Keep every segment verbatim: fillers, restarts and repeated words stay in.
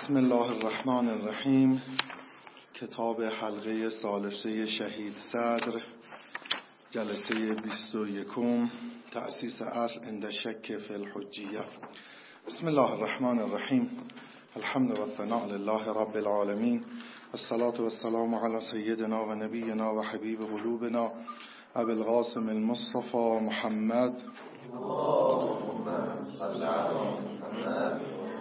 بسم الله الرحمن الرحیم. کتاب حلقه ثالثه شهید صدر، جلسه بیست و یکم، تأسیس اصل عند شک فی الحجیه. بسم الله الرحمن الرحیم. الحمد و الثناء لله رب العالمین، الصلاة و السلام علی سیدنا و نبینا و حبیب قلوبنا ابی القاسم المصطفى محمد اللهم صل علی محمد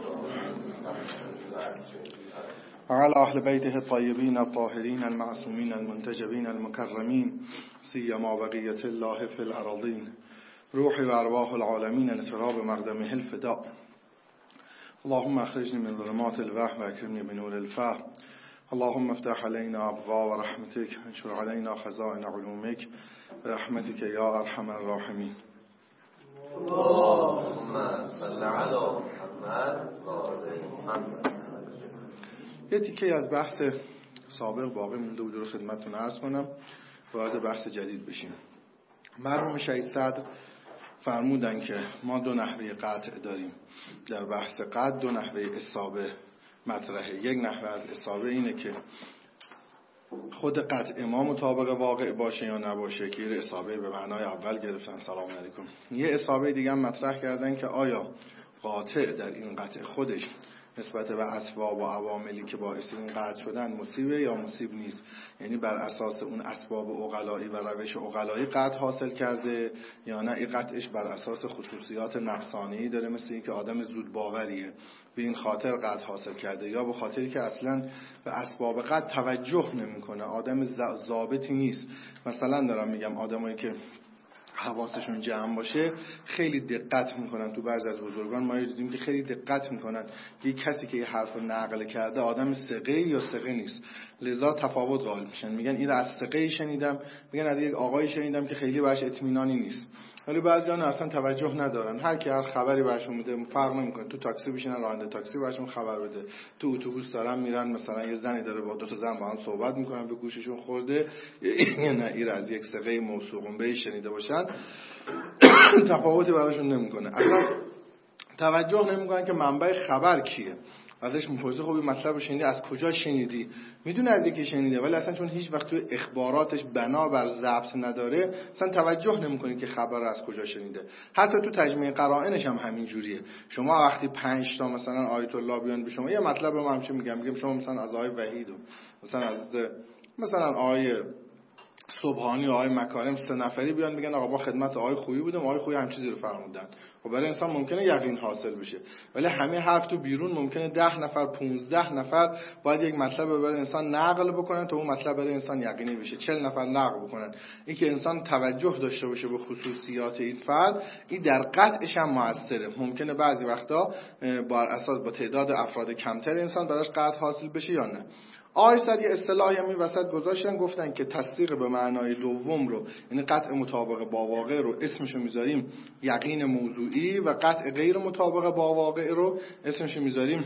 وعلى أهل بيته الطيبين الطاهرين المعصومين المنتجبين المكرمين سيما بقية الله في الأراضين روحي وأرواح العالمين لتراب مقدمه الفداء. اللهم اخرجني من ظلمات الوهم واكرمني بنور الفهم. اللهم افتح علينا أبواب رحمتك وانشر علينا خزائن علومك برحمتك يا أرحم الراحمين. اللهم صل على محمد و آل محمد. یه تیکه از بحث سابق باقی مونده بود رو خدمتتون عرض کنم، وارد بحث جدید بشیم. مرحوم شهید صدر فرمودن که ما دو نحوه قطع داریم. در بحث قطع دو نحوه اصابه مطرحه. یک نحوه از اصابه اینه که خود قطع ما مطابق واقع باشه یا نباشه، که یه اصابه به معنای اول گرفتن. سلام علیکم. یه اصابه دیگه هم مطرح کردن که آیا قاطع در این قطع خودش نسبت به اسباب و عواملی که باعث این قطع شدن مصیبه یا مصیب نیست، یعنی بر اساس اون اسباب عقلایی و روش عقلایی قطع حاصل کرده یا نه این قطعش بر اساس خصوصیات نفسانی داره، مثل این که آدم زود باوریه به این خاطر قطع حاصل کرده، یا به خاطری که اصلا به اسباب قطع توجه نمیکنه، آدم ضابطی نیست. مثلا دارم میگم آدمایی که حواسشون جمع باشه خیلی دقت میکنن. تو بعضی از بزرگان ما دیدیم که خیلی دقت میکنن یک کسی که یه حرف رو نقل کرده آدم ثقه یا ثقه نیست، لذا تفاوت قائل میشن. میگن این از ثقه شنیدم، میگن از یک آقایی شنیدم که خیلی بهش اطمینانی نیست. ولی بعضیان اصلا توجه ندارن، هر کی هر خبری بهشون میده فرق نمیکنه. تو تاکسی بشینن راننده تاکسی بهشون خبر بده، تو اتوبوس دارن میرن مثلا یه زنی داره با دو تا زن با هم صحبت میکنن به گوششون خورده، نه این از یک ثقه موثوق به شنیده باشن تفاوتی براشون نمیکنه. اصلا توجه نمیکنن که منبع خبر کیه. ازش میپرسه خب این مطلب رو شنیدی، از کجا شنیدی؟ میدونه از یکی شنیده، ولی اصلا چون هیچ وقت تو اخباراتش بنا بر ضبط نداره اصلا توجه نمیکنه که خبر رو از کجا شنیده. حتی تو تجمیع قرائنش هم همین جوریه. شما وقتی پنج تا مثلا آیت الله بیان به شما یه مطلب رو من همیشه میگم، میگم شما مثلا از آیه وحید و مثلا از مثلا آیه سبحانی و آقای مکارم سه نفری بیان میگن آقا ما خدمت آقای خویی بودیم، آقای خویی هم چیزی رو فرمودن. خب برای انسان ممکنه یقین حاصل بشه، ولی همه حرف تو بیرون ممکنه ده نفر پونزده نفر باید یک مطلب رو برای انسان نقل بکنن تا اون مطلب برای انسان یقینی بشه، چهل نفر نقل بکنن. این که انسان توجه داشته باشه به خصوصیات این فرد، این در قطعش هم موثره. ممکنه بعضی وقتا بر اساس با تعداد افراد کمتر انسان براش قطع حاصل بشه یا نه. آیسر یه اصطلاحی هم این وسط گذاشتن، گفتن که تصدیق به معنای دوم رو، یعنی قطع مطابق با واقع رو اسمشو میذاریم یقین موضوعی، و قطع غیر مطابق با واقع رو اسمشو میذاریم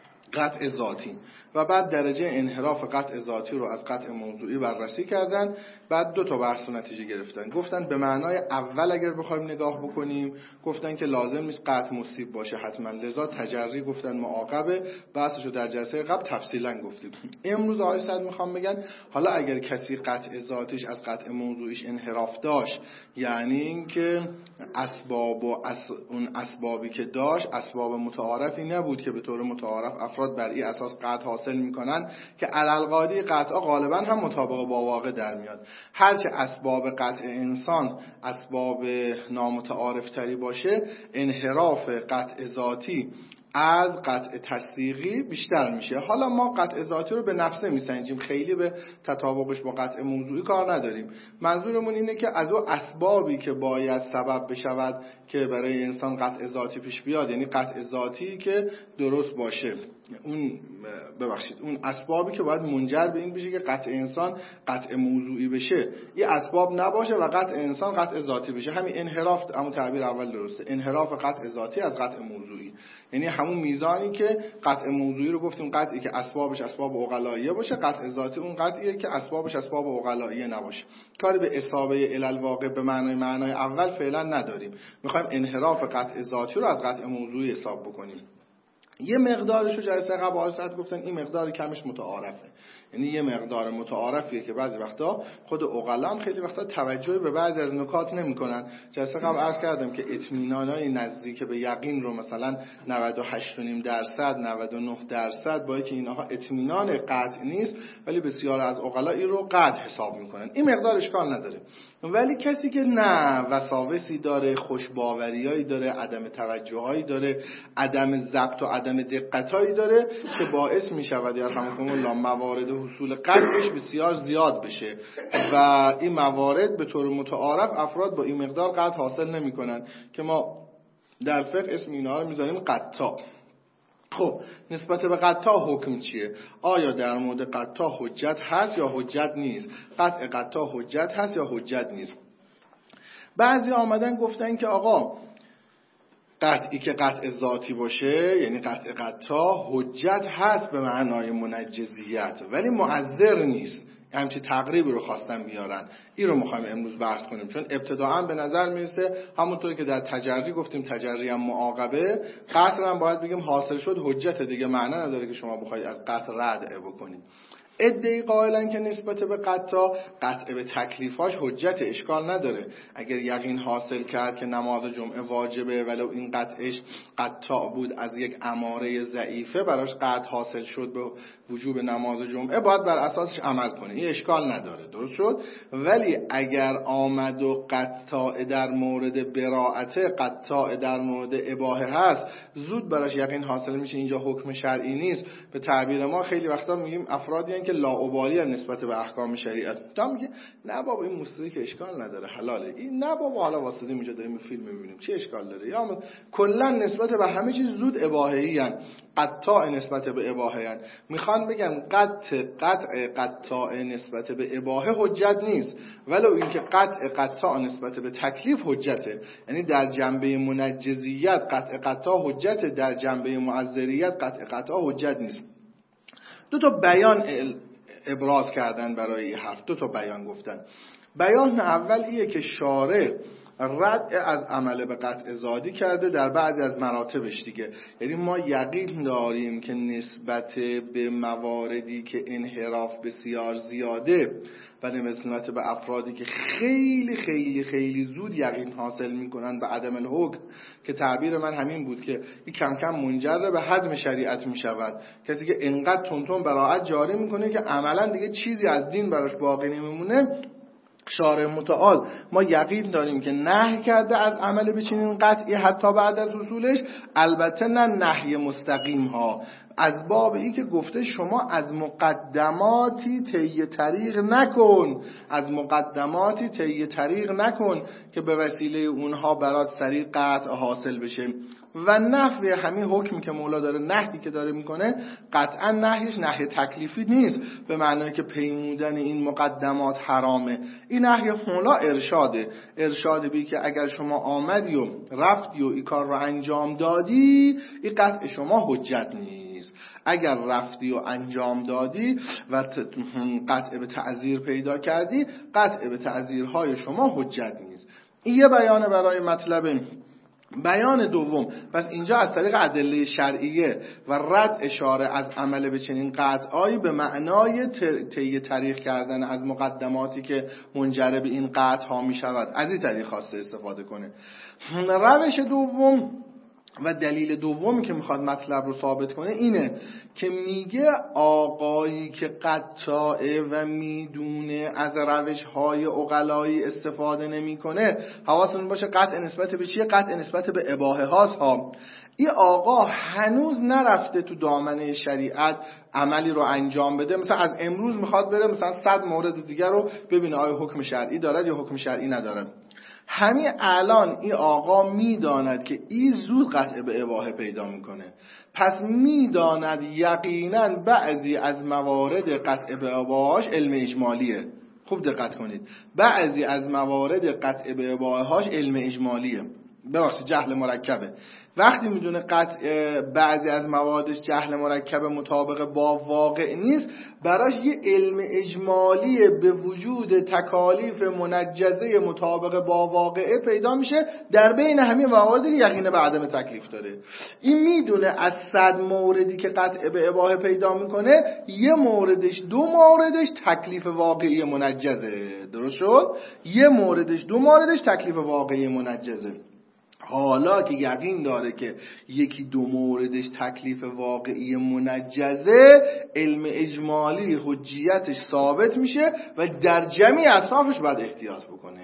قطع ذاتی. و بعد درجه انحراف قطع ذاتی رو از قطع موضوعی بررسی کردن. بعد دو تا بحث و نتیجه گرفتن. گفتن به معنای اول اگر بخوایم نگاه بکنیم، گفتن که لازم نیست قطع مصیب باشه حتما، لذا تجری گفتن معاقبه. بحثشو در جلسه قبل تفصیلا گفتیم. امروز آقای صدر میخوام بگن حالا اگر کسی قطع ذاتیش از قطع موضوعیش انحراف داشت، یعنی اینکه اسباب و اس... اون اسبابی که داشت اسباب متعارفی نبود که به طور متعارف افراد بر این اساس قطع حاصل میکنن، که علالقاعده قطع غالبا هم مطابق با واقع در میاد. هرچه اسباب قطع انسان اسباب نامتعارف تری باشه، انحراف قطع ذاتی از قطع تصدیقی بیشتر میشه. حالا ما قطع ذاتی رو به نفسه میسنجیم، خیلی به تطابقش با قطع موضوعی کار نداریم. منظورمون اینه که از اون اسبابی که باید سبب بشود که برای انسان قطع ذاتی پیش بیاد، یعنی قطع ذاتی که درست باشه، اون ببخشید اون اسبابی که باید منجر به این بشه که قطع انسان قطع موضوعی بشه، این اسباب نباشه و قطع انسان قطع ذاتی بشه. همین انحراف، همون تعبیر اول درسته، انحراف قطع ذاتی از قطع موضوعی، یعنی همون میزانی که قطع موضوعی رو گفتیم قطعی که اسبابش اسباب عقلاییه باشه، قطع ذاتی اون قطعیه که اسبابش اسباب عقلاییه نباشه. کاری به اصابه علل واقع به معنای معنای اول فعلا نداریم، میخوایم انحراف قطع ذاتی رو از قطع موضوعی حساب بکنیم. یه مقدارشو جلسه قبل واسط گفتن این مقدار کمش متعارفه، یعنی یه مقدار متعارفیه که بعضی وقتا خود عقلا هم خیلی وقتا توجه به بعضی از نکات نمی‌کنن. جلسه قبل عرض کردم که اطمینانای نزدیک به یقین رو مثلا نود و هشت و نیم درصد نود و نه درصد با اینکه اینها اطمینان قطع نیست، ولی بسیار از عقلا این رو قطع حساب میکنن. این مقدار اشکال نداره. ولی کسی که نه وساوسی داره، خوشباوریایی داره، عدم توجهایی داره، عدم ضبط و عدم دقتایی داره که باعث میشود یرحمکم الله موارد حصول قطعش بسیار زیاد بشه و این موارد به طور متعارف افراد با این مقدار قطع حاصل نمیکنن که ما در فقه اسم اینا رو میذاریم قطاع. خب نسبت به قطاع حکم چیه؟ آیا در مورد قطاع حجت هست یا حجت نیست؟ قطع قطاع حجت هست یا حجت نیست؟ بعضی آمدن گفتن که آقا قطعی که قطع ذاتی باشه، یعنی قطع قطاع، حجت هست به معنای منجزیت ولی مؤثر نیست. همچی تقریبی رو خواستن بیارن. این رو میخوایم امروز بحث کنیم، چون ابتداعا به نظر میرسه همونطور که در تجری گفتیم تجری هم معاقبه، قطع هم باید بگیم حاصل شد حجت دیگه، معنی نداره که شما بخواید از قطع رد بکنید. ادعی قائلن که نسبت به قطع قطع به تکلیفاش حجت، اشکال نداره. اگر یقین حاصل کرد که نماز جمعه واجبه ولو این قطعش قطع بود از یک اماره ضعیفه، براش قطع حاصل شد به وجوب نماز جمعه، باید بر اساسش عمل کنه، این اشکال نداره، درست شد. ولی اگر آمد و قطع در مورد براءت، قطع در مورد اباحه هست، زود براش یقین حاصل میشه اینجا حکم شرعی نیست. به تعبیر ما خیلی وقتا میگیم افرادی که لاابالی نسبت به احکام شریعت. تا میگه نه بابا این موسیقی که اشکال نداره حلاله، این نه بابا حالا واسطه اینجا داریم فیلم میبینیم چه اشکال داره، یا کلا نسبت به همه چیز زود اباحه‌ای ان، قطع نسبت به اباحه ان. میخوان بگن قطع قطع قطع نسبت به اباحه حجت نیست، ولو اینکه قطع قطع نسبت به تکلیف حجته. یعنی در جنبه منجزیت قطع قطع حجته، در جنبه معذریت قطع قطع حجت نیست. دو تا بیان ابراز کردن برای این حرف، دو تا بیان گفتن. بیان اول ایه که شارع رد از عمل به قطع ذاتی کرده در بعضی از مراتبش دیگه. یعنی ما یقین داریم که نسبت به مواردی که انحراف بسیار زیاده و نسبت به افرادی که خیلی خیلی خیلی زود یقین حاصل میکنن به عدم الحکم، که تعبیر من همین بود که این کم کم منجر به هدم شریعت میشود. کسی که انقدر تونتون براءت جاری میکنه که عملا دیگه چیزی از دین براش باقی نمیمونه، شارع متعال ما یقین داریم که نهی کرده از عمل به چنین قطعی حتی بعد از وصولش، البته نه نهی مستقیم ها، از باب این که گفته شما از مقدماتی طی طریق نکن، از مقدماتی طی طریق نکن که به وسیله اونها برات سریع قطع حاصل بشه. و نحوی همین حکمی که مولا داره، نحوی که داره میکنه، قطعا نحیش نحی تکلیفی نیست به معنی که پیمودن این مقدمات حرامه. این نحی مولا ارشاده، ارشاد بی که اگر شما آمدی و رفتی و این کار رو انجام دادی، این قطع شما حجت نیست. اگر رفتی و انجام دادی و قطع به تعذیر پیدا کردی، قطع به تعذیرهای شما حجت نیست. این یه بیانه برای مطلب. بیان دوم، پس اینجا از طریق ادله شرعیه و رد اشاره از عمل به چنین قطعایی به معنای طی طریق کردن از مقدماتی که منجر به این قطع ها می شود، از این طریق خواسته استفاده کنه. روش دوم و دلیل دومی که میخواد مطلب رو ثابت کنه اینه که میگه آقایی که قطاعه و میدونه از روش های عقلایی استفاده نمیکنه، حواستون باشه قطع نسبت به چیه؟ قطع نسبت به اباحه هاست ها. این آقا هنوز نرفته تو دامنه شریعت عملی رو انجام بده، مثلا از امروز میخواد بره مثلا صد مورد دیگر رو ببینه آیا حکم شرعی دارد یا حکم شرعی ندارد. همین الان این آقا میداند که این زود قطع به اباحه پیدا میکنه، پس میداند یقینا بعضی از موارد قطع به اباحهاش علم اجمالیه. خوب دقت کنید، بعضی از موارد قطع به اباحهاش علم اجمالیه، ببخشید جهل مرکبه. وقتی میدونه قطع بعضی از موادش جهل مرکب مطابق با واقع نیست، براش یه علم اجمالی به وجود تکالیف منجزه مطابق با واقعه پیدا میشه در بین همه مواردی که یقین به عدم تکلیف داره. این میدونه از صد موردی که قطع به اباحه پیدا میکنه یه موردش دو موردش تکلیف واقعی منجزه. درست شد؟ یه موردش دو موردش تکلیف واقعی منجزه. حالا که یقین داره که یکی دو موردش تکلیف واقعی منجزه، علم اجمالی حجیتش ثابت میشه و در جمعی اطرافش باید احتیاط بکنه.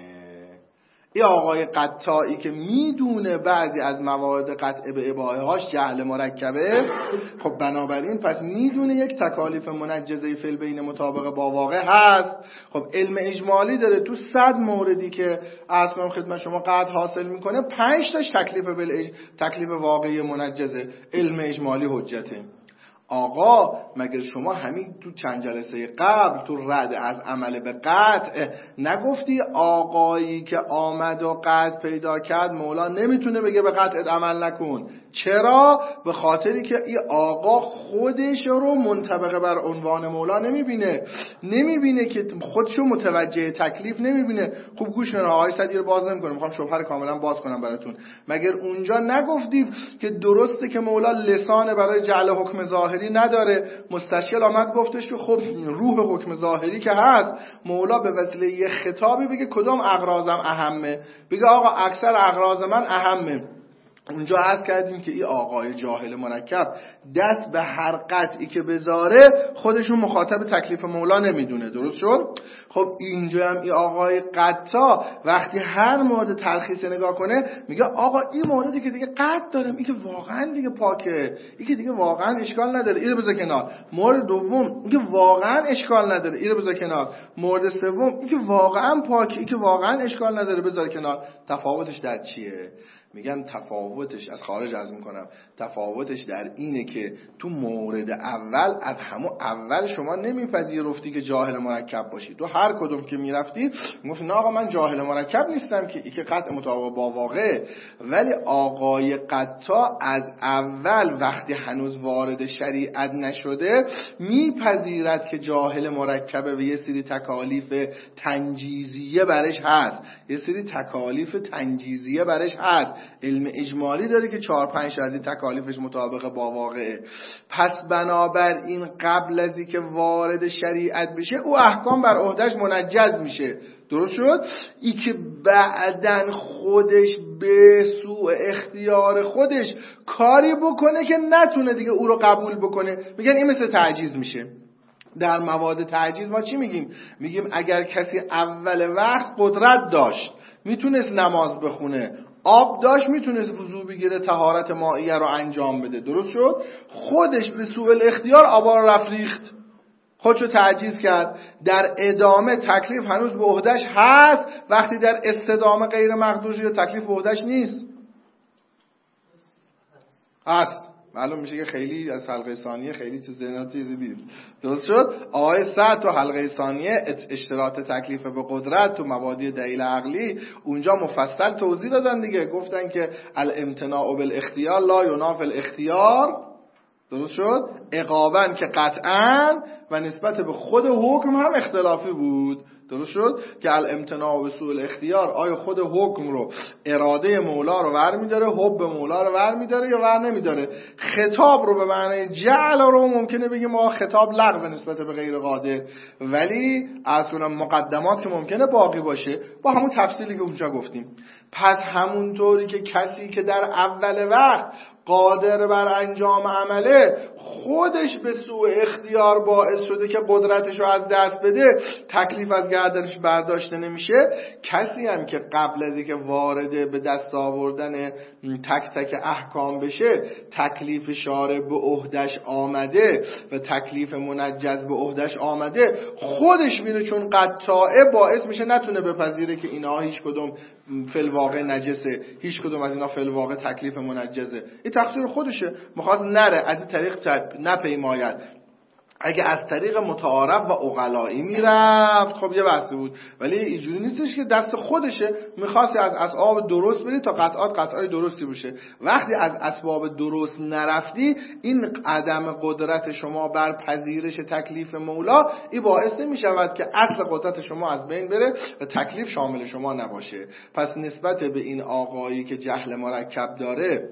این آقای قطاعی که میدونه بعضی از موارد قطع به اباحه هاش جهل مرکبه، خب بنابراین پس میدونه یک تکالیف منجزه فعل بین مطابق با واقع هست. خب علم اجمالی داره تو صد موردی که عرض کنم خدمت شما قطع حاصل میکنه، پنج تاش تکلیف بل تکلیف واقعی منجزه، علم اجمالی حجته. آقا مگر شما همین تو چند جلسه قبل تو رد از عمل به قطع نگفتی آقایی که آمد و قطع پیدا کرد مولا نمیتونه بگه به قطعت عمل نکن؟ چرا؟ به خاطری که این آقا خودش رو منطبق بر عنوان مولا نمیبینه، نمیبینه که خودشو متوجه تکلیف نمیبینه. خوب گوش کنید آقای صدی رو باز نمیکنم، میخوام شبهه رو کاملا باز کنم براتون. مگر اونجا نگفتید که درسته که مولا لسان برای جعل حکم ظاهری نداره؟ مستشکل آمد گفتش که خب روح حکم ظاهری که هست، مولا به وسیله یه خطابی بگه کدام اغراضم اهمه، بگه آقا اکثر اغراض من اهمه. اونجا عرض کردیم که این آقای جاهل مرکب دست به هر قطعی که بذاره خودشون مخاطب تکلیف مولا نمیدونه. درست شد؟ خب اینجا هم این آقای قطع وقتی هر مورد تلخیص نگاه کنه میگه آقا این موردی که دیگه قطع دارم، این که واقعا دیگه پاکه، این که دیگه واقعا اشکال نداره، اینو بذار کنار. مورد دوم این که واقعا اشکال نداره، اینو بذار کنار. مورد سوم این که واقعا پاکه، این که واقعا اشکال نداره، بذار کنار. تفاوتش در چیه؟ میگن تفاوتش، از خارج عرض میکنم، تفاوتش در اینه که تو مورد اول از همون اول شما نمیپذیرفتی که جاهل مرکب باشی. تو هر کدوم که میرفتی میگفتی نه آقا من جاهل مرکب نیستم که این که قطع مطابق با واقع. ولی آقای قطع از اول وقتی هنوز وارد شریعت نشده میپذیرد که جاهل مرکبه و یه سری تکالیف تنجیزیه برش هست، یه سری تکالیف تنجیزیه برش هست. علم اجمالی داره که چهار پنج از این تکالیفش مطابق با واقعه. پس بنابراین قبل از اینکه وارد شریعت بشه او احکام بر عهدهش منجز میشه. درست شد؟ ای که بعدن خودش به سوء اختیار خودش کاری بکنه که نتونه دیگه او رو قبول بکنه، میگن این مثل تعجیز میشه. در مواد تعجیز ما چی میگیم؟ میگیم اگر کسی اول وقت قدرت داشت میتونست نماز بخونه، آب داشت میتونست وضو بگیره، طهارت مائیه رو انجام بده، درست شد؟ خودش به سوء الاختیار آبا رو رفت ریخت، خودشو تعجیز کرد. در ادامه تکلیف هنوز به عهده‌اش هست، وقتی در استدامه غیر مقدور شده تکلیف به عهده‌اش نیست. هست. معلوم میشه که خیلی از حلقه ثانیه خیلی تو ذهنات چیزی نیست. درست شد؟ آقای سعد تو حلقه ثانیه اشتراط تکلیف به قدرت تو مبادی دلیل عقلی اونجا مفصل توضیح دادن دیگه. گفتن که الامتناع بالاختیار لا ینافی الاختیار. درست شد؟ عقاباً که قطعاً و نسبت به خود حکم هم اختلافی بود. درست شد؟ که الامتناع به سوء الاختیار آیا خود حکم رو اراده مولا رو ور میداره، حب مولا رو ور میداره یا ور نمیداره؟ خطاب رو به معنی جعل رو ممکنه بگیم ما خطاب لغو نسبت به غیر قادر، ولی اصلا مقدمات که ممکنه باقی باشه با همون تفصیلی که اونجا گفتیم. پس همونطوری که کسی که در اول وقت قادر بر انجام عمله خودش به سوء اختیار باعث شده که قدرتش رو از دست بده، تکلیف از گردنش برداشته نمیشه، کسی هم که قبل از اینکه وارد به دست آوردن تک تک احکام بشه تکلیف شارع به عهده‌اش آمده و تکلیف منجز به عهده‌اش آمده، خودش میره چون قطاعه باعث میشه نتونه بپذیره که اینا هیچ کدوم فی الواقع نجسه، هیچ کدوم از اینا فی الواقع تکلیف منجزه. این تقصیر خودشه، میخواد نره از این طریق نپیماید. اگه از طریق متعارف و عقلایی میرفت خب یه بحثی بود، ولی اینجوری نیستش که دست خودشه، میخواستی از اسباب درست بری تا قطعات قطعای درستی بشه. وقتی از اسباب درست نرفتی، این عدم قدرت شما بر پذیرش تکلیف مولا این باعث نمیشود که اصل قدرت شما از بین بره و تکلیف شامل شما نباشه. پس نسبت به این آقایی که جهل مرکب داره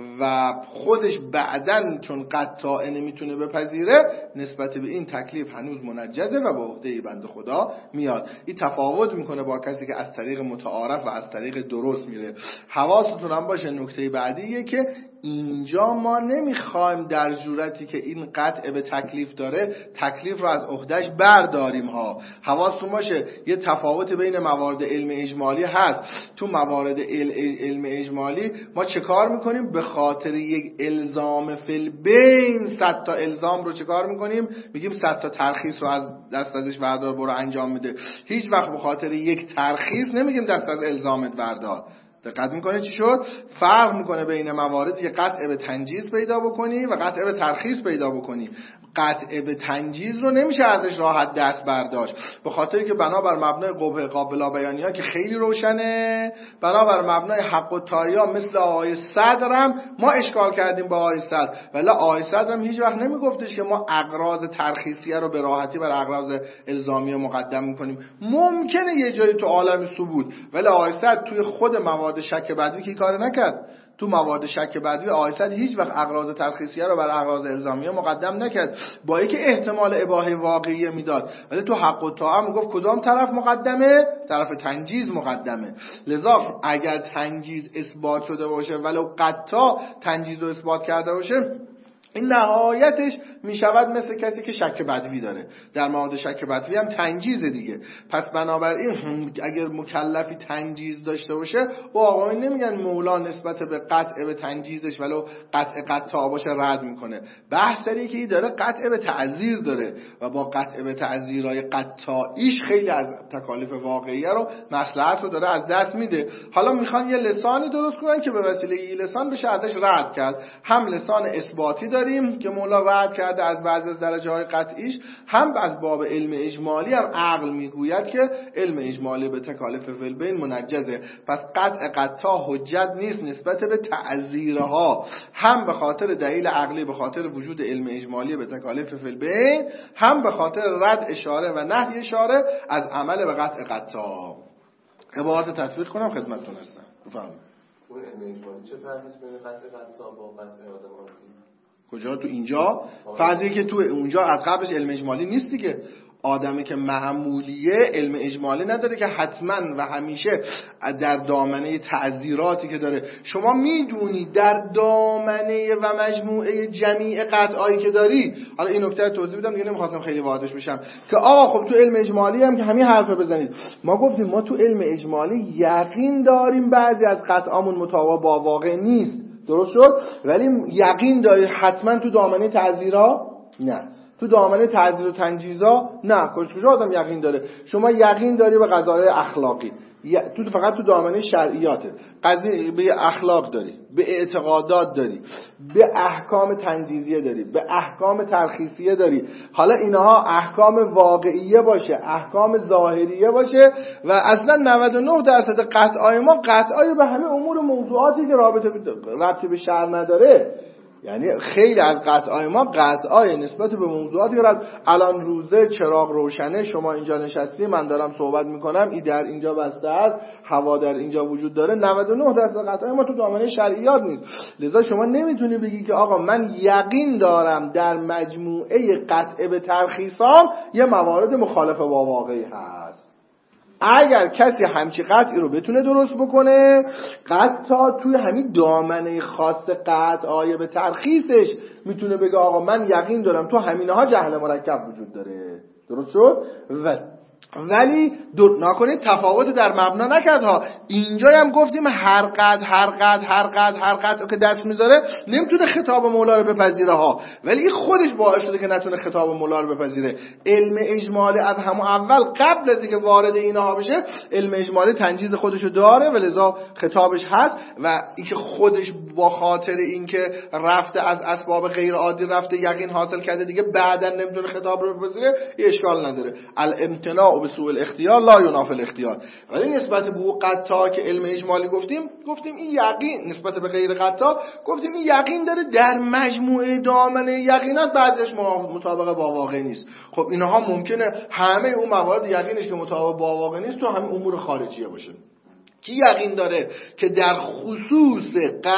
و خودش بعدن چون قطاع نمیتونه بپذیره، نسبت به این تکلیف هنوز منجزه و به عهده بنده خدا میاد. این تفاوت میکنه با کسی که از طریق متعارف و از طریق درست میره. حواستون هم باشه نکته بعدیه که اینجا ما نمیخوایم در جورتی که این قطع به تکلیف داره تکلیف رو از عهدهش برداریم ها. حواستون باشه یه تفاوت بین موارد علم اجمالی هست. تو موارد علم اجمالی ما چه کار میکنیم؟ به خاطر یک الزام فی البین صد تا الزام رو چه کار میکنیم؟ میگیم صد تا ترخیص رو از دست ازش بردار برو انجام میده. هیچ وقت به خاطر یک ترخیص نمیگیم دست از الزامت بردار. دقت میکنه چی شد؟ فرق میکنه بین مواردی که قطع به تنجیز پیدا بکنی و قطع به ترخیص پیدا بکنی. قطع به تنجیز رو نمیشه ازش راحت دست برداشت، به خاطری که بنابر مبنای قبح قابل بیانیه که خیلی روشنه، بنابر مبنای حق و تایا مثل آیه صدرم ما اشکال کردیم با آیه صدر، ولی آیه صدرم هیچ وقت نمیگفتش که ما اغراض ترخیصیه رو به راحتی بر اغراض الزامیه مقدم میکنیم. ممکنه یه جایی تو عالم ثبوت، ولی آیه صدر توی خود موارد شک بدوی که کار نکرد. تو موارد شک بدوی آیه صدر هیچ وقت اغراض ترخیصیه رو بر اغراض الزامیه مقدم نکرد، با اینکه احتمال اباحه واقعی میداد، ولی تو حق و طاعه میگفت کدام طرف مقدمه؟ طرف تنجیز مقدمه. لذا اگر تنجیز اثبات شده باشه ولو قطع تنجیز رو اثبات کرده باشه، این نهایتش میشود مثل کسی که شک بدوی داره. در موارد شک بدوی هم تنجیز دیگه. پس بنابراین اگر مکلفی تنجیز داشته باشه، او آقایون نمیگن مولا نسبت به قطع به تنجیزش ولو قطع قطع باشه رد میکنه. بحث سری که داره قطع به تعزیر داره و با قطع به تعزیرهای قطعیش خیلی از تکالیف واقعیه رو مصلحت رو داره از دست میده. حالا میخوان یه لسانی درست کنن که به وسیله این لسان بشه ازش رد کرد. هم لسان اثباتی داریم که مولا رد کرده از بعضی از درجه های قطعیش، هم از باب علم اجمالی هم عقل میگوید که علم اجمالی به تکالیف فی‌البین منجزه. پس قطع قطع حجت نیست نسبت به تعزیرها، هم به خاطر دلیل عقلی به خاطر وجود علم اجمالی به تکالیف فی‌البین، هم به خاطر رد اشاره و نهی اشاره از عمل به قطع قطع. عبارت تطبیق کنم خدمتتون هستم. بفرمایید. اون علم اجمالی چه فرقی بین قطع قطع با قطع آدم کجا؟ تو اینجا فرضی که تو اونجا از قبلش علم اجمالی نیست دیگه. آدمی که معمولیه علم اجمالی نداره که حتما و همیشه در دامنه تعزیراتی که داره. شما میدونی در دامنه و مجموعه جمیع قطعایی که داری، حالا این نکته رو توضیح بدم دیگه، نمیخواستم خیلی واضح بشم که آقا خب تو علم اجمالی هم که همین حرف بزنید. ما گفتیم ما تو علم اجمالی یقین داریم بعضی از قطعامون مطابق با واقع نیست، درست شد، ولی یقین داری حتما تو دامنه تعزیرها نه، تو دامنه تعزیر و تنجیزا نه. کجا آدم یقین داره؟ شما یقین داری به قضایای اخلاقی، تو فقط تو دامنه شرعیاته، قضیه به اخلاق داری، به اعتقادات داری، به احکام تنجیزیه داری، به احکام ترخیصیه داری. حالا اینها احکام واقعیه باشه، احکام ظاهریه باشه، و اصلا نود و نه درصد قطعای ما قطعای به همه امور موضوعاتی که رابطه ربطی به شرع نداره. یعنی خیلی از قطعای ما قطعای نسبت به موضوعاتی که الان روزه چراغ روشنه، شما اینجا نشستی، من دارم صحبت میکنم، این در اینجا بسته است، هوا در اینجا وجود داره، نود و نه درصد قطعای ما تو دامنه شرعیات نیست. لذا شما نمیتونی بگی که آقا من یقین دارم در مجموعه قطع به ترخیصام یه موارد مخالف با واقعی هست. اگر کسی همچی قطعی رو بتونه درست بکنه، قطعا توی همین دامنه خاص قطعای به ترخیصش میتونه بگه آقا من یقین دارم تو همینها جهل مرکب وجود داره. درست شد؟ و ولی نکنید تفاوت در مبنا نکرد ها. اینجا هم گفتیم هر قد هر قد هر قد هر قد که دست میذاره نمیتونه خطاب مولا رو بپذیره ها، ولی خودش باعث شده که نتونه خطاب مولا رو بپذیره. علم اجمالی از همون اول قبل از اینکه وارد اینها بشه علم اجمالی تنجیز خودش رو داره و لذا خطابش هست و اینکه خودش با خاطر اینکه رفته از اسباب غیر عادی رفته یقین حاصل کرده دیگه بعداً نمیتونه خطاب رو بپذیره، یه اشکال نداره. الامتناع به سوء الاختیار لا ینافی الاختیار. ولی نسبت به او قطع که علم اجمالی گفتیم گفتیم این یقین نسبت به غیر قطع گفتیم این یقین داره در مجموعه دامنه یقینات بعضیش مطابق با واقع نیست. خب اینها ممکنه همه اون موارد یقینش که مطابق با واقع نیست تو همین امور خارجیه باشه. کی یقین داره که در خصوص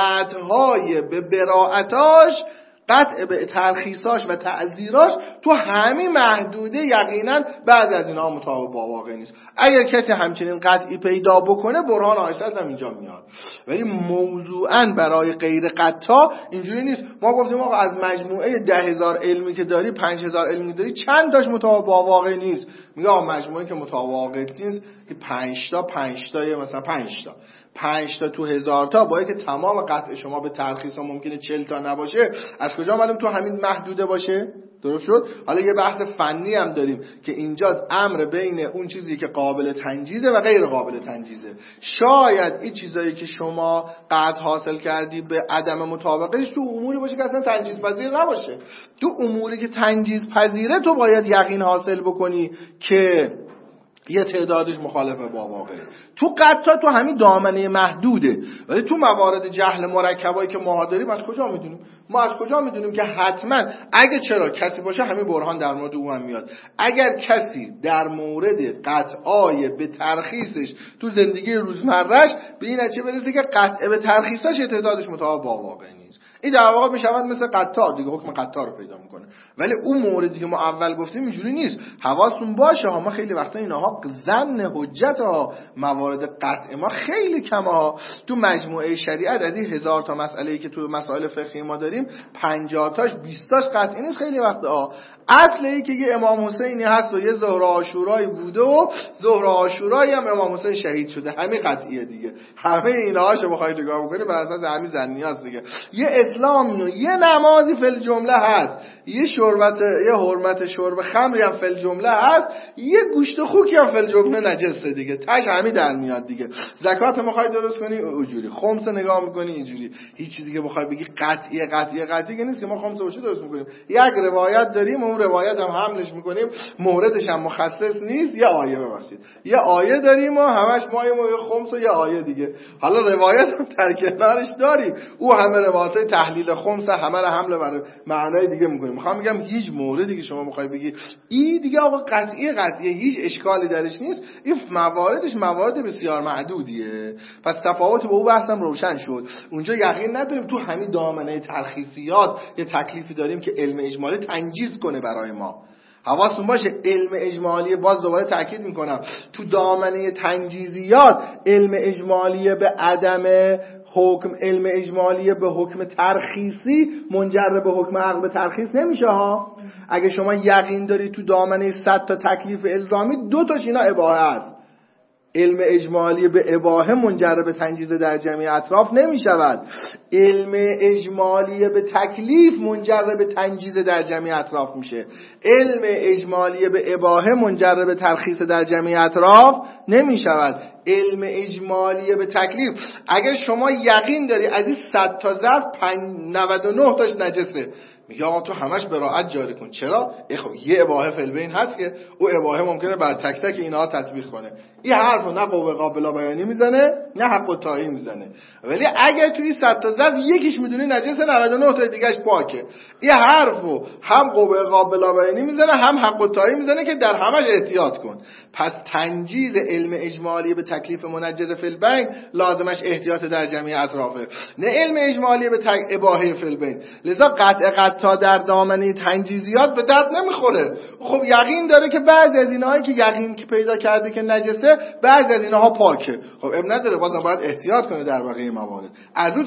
قطعهای به براءتاش قطع به ترخیصاش و تعذیراش تو همین محدوده یقینا بعض از اینها مطابق با واقع نیست. اگر کسی همچنین قطعی پیدا بکنه برهان آیسته هم اینجا میاد. ولی موضوعاً برای غیر قطع اینجوری نیست. ما گفتیم آقا از مجموعه ده هزار علمی که داری پنج هزار علمی داری چند تاش مطابق با واقع نیست. میگه آقا مجموعه که مطابق واقع نیست که پنج تا پنج تا مثلا پنج تا پنج تا تو هزار تا با اینکه تمام قطع شما به ترخیص ها ممکنه چهل تا نباشه، از کجا معلوم تو همین محدوده باشه؟ درست شد؟ حالا یه بحث فنی هم داریم که اینجا امر بین اون چیزی که قابل تنجیزه و غیر قابل تنجیزه. شاید این چیزایی که شما قطع حاصل کردی به عدم مطابقش تو اموری باشه که اصلا تنجیز پذیر نباشه. تو اموری که تنجیز پذیره تو باید یقین حاصل بکنی که یه تعدادش مخالفه با واقع. تو قطعا تو همین دامنه محدوده. ولی تو موارد جهل مرکبایی که ما داریم از کجا میدونیم؟ ما از کجا میدونیم که حتما اگه چرا کسی باشه همین برهان در مورد او هم میاد. اگر کسی در مورد قطعای به ترخیصش تو زندگی روزمرهش به این نتیجه برسه که قطع به ترخیصش تعدادش مطابق با واقع نیست، این در واقع میشود مثل قطع دیگه، حکم قطع رو پیدا میکنه. ولی اون موردی که ما اول گفتیم اینجوری نیست. حواستون باشه ها، ما خیلی وقتا اینها ظن حجت ها، موارد قطع ما خیلی کمه ها. تو مجموعه شریعت از این هزار تا مسئله‌ای که تو مسائل فقهی ما داریم پنجاه تاش بیست تاش قطعی نیست. خیلی وقتا اصل ای که یه امام حسینی هست و یه زهره عاشورایی بوده و زهره عاشورایی هم امام حسین شهید شده، همین قطعیه دیگه. همه اینهاشو بخواید نگاه بکنید بر اساس همین ظنیات دیگه. یه اسلامی و یه نمازی فل جمله هست، یه شربت یه حرمت شرب خمری هم فل جمله هست، یه گوشت خوکی هم فل جمله نجسه دیگه. تاش همین در میاد دیگه. زکات میخوای درست کنی اونجوری، خمس نگاه میکنی اینجوری، هیچ دیگه بخوای بگی قطعی قطعی قطعی که نیست که ما خمس باشه درست میکنیم. یک روایت داریم، اون روایت هم حملش میکنیم، موردش هم مخصص نیست. یه آیه ببخشید یه آیه داریم و همش مایم و یه خمس و یه آیه دیگه. حالا روایت هم در کنارش داریم، او همه روایت تحلیل خمس همه رو حمله بر معنای دیگه میکنیم. میخوام میگم هیچ موردی که شما بخوای بگی این دیگه آقا قطعی قطعی هیچ اشکالی درش نیست، این مواردش موارد بسیار معدودیه. پس تفاوت با او بحثم روشن شد. اونجا یقین نداریم تو همین دامنه ترخیصیات یه تکلیفی داریم که علم اجمالی تنجیز کنه برای ما. حواستون باشه علم اجمالی، باز دوباره تاکید میکنم، تو دامنه تنجیزیات علم اجمالی به عدم حکم، علم اجمالی به حکم ترخیصی منجر به حکم عقب ترخیص نمیشه ها. اگه شما یقین داری تو دامنه صد تا تکلیف الزامی دو تاش اینا اباحه است، علم اجمالی به اباحه منجر به تنجیز در جمعی اطراف نمی شود. علم اجمالی به تکلیف منجر به تنجیز در جمعی اطراف میشه. علم اجمالی به اباحه منجر به ترخیص در جمعی اطراف نمی شود. علم اجمالی به تکلیف، اگر شما یقین داری از این صد تا ظرف نود و نه تاش نجسه، میگه آقا تو همش براءت جاری کن. چرا؟ خب یه اباحه فی البین هست که او اباحه ممکنه بر تک تک اینها تطبیق کنه. این حرفو نه قوه قابل بیانی میزنه نه حق التایی میزنه. ولی اگر توی صد تا ظرف یکیش میدونی نجس، نود و نه تا دیگه‌اش پاکه، این حرفو هم قوه قابل بیانی میزنه هم حق التایی میزنه که در همش احتیاط کن. پس تنجیز علم اجمالی به تکلیف منجز فی البین لازمش احتیاط در جمعی اطرافه، نه علم اجمالی به تک اباحه فی البین. لذا قطع قطع در دامنه تنجیزیات به درد نمیخوره. خب یقین داره که بعضی از اینهایی که یقین که پیدا کرده که نجسه، بعضی از اینها پاکه. خب اب نداره، بازم باید احتیاط کنه در بقیه موارد. از اون طرفه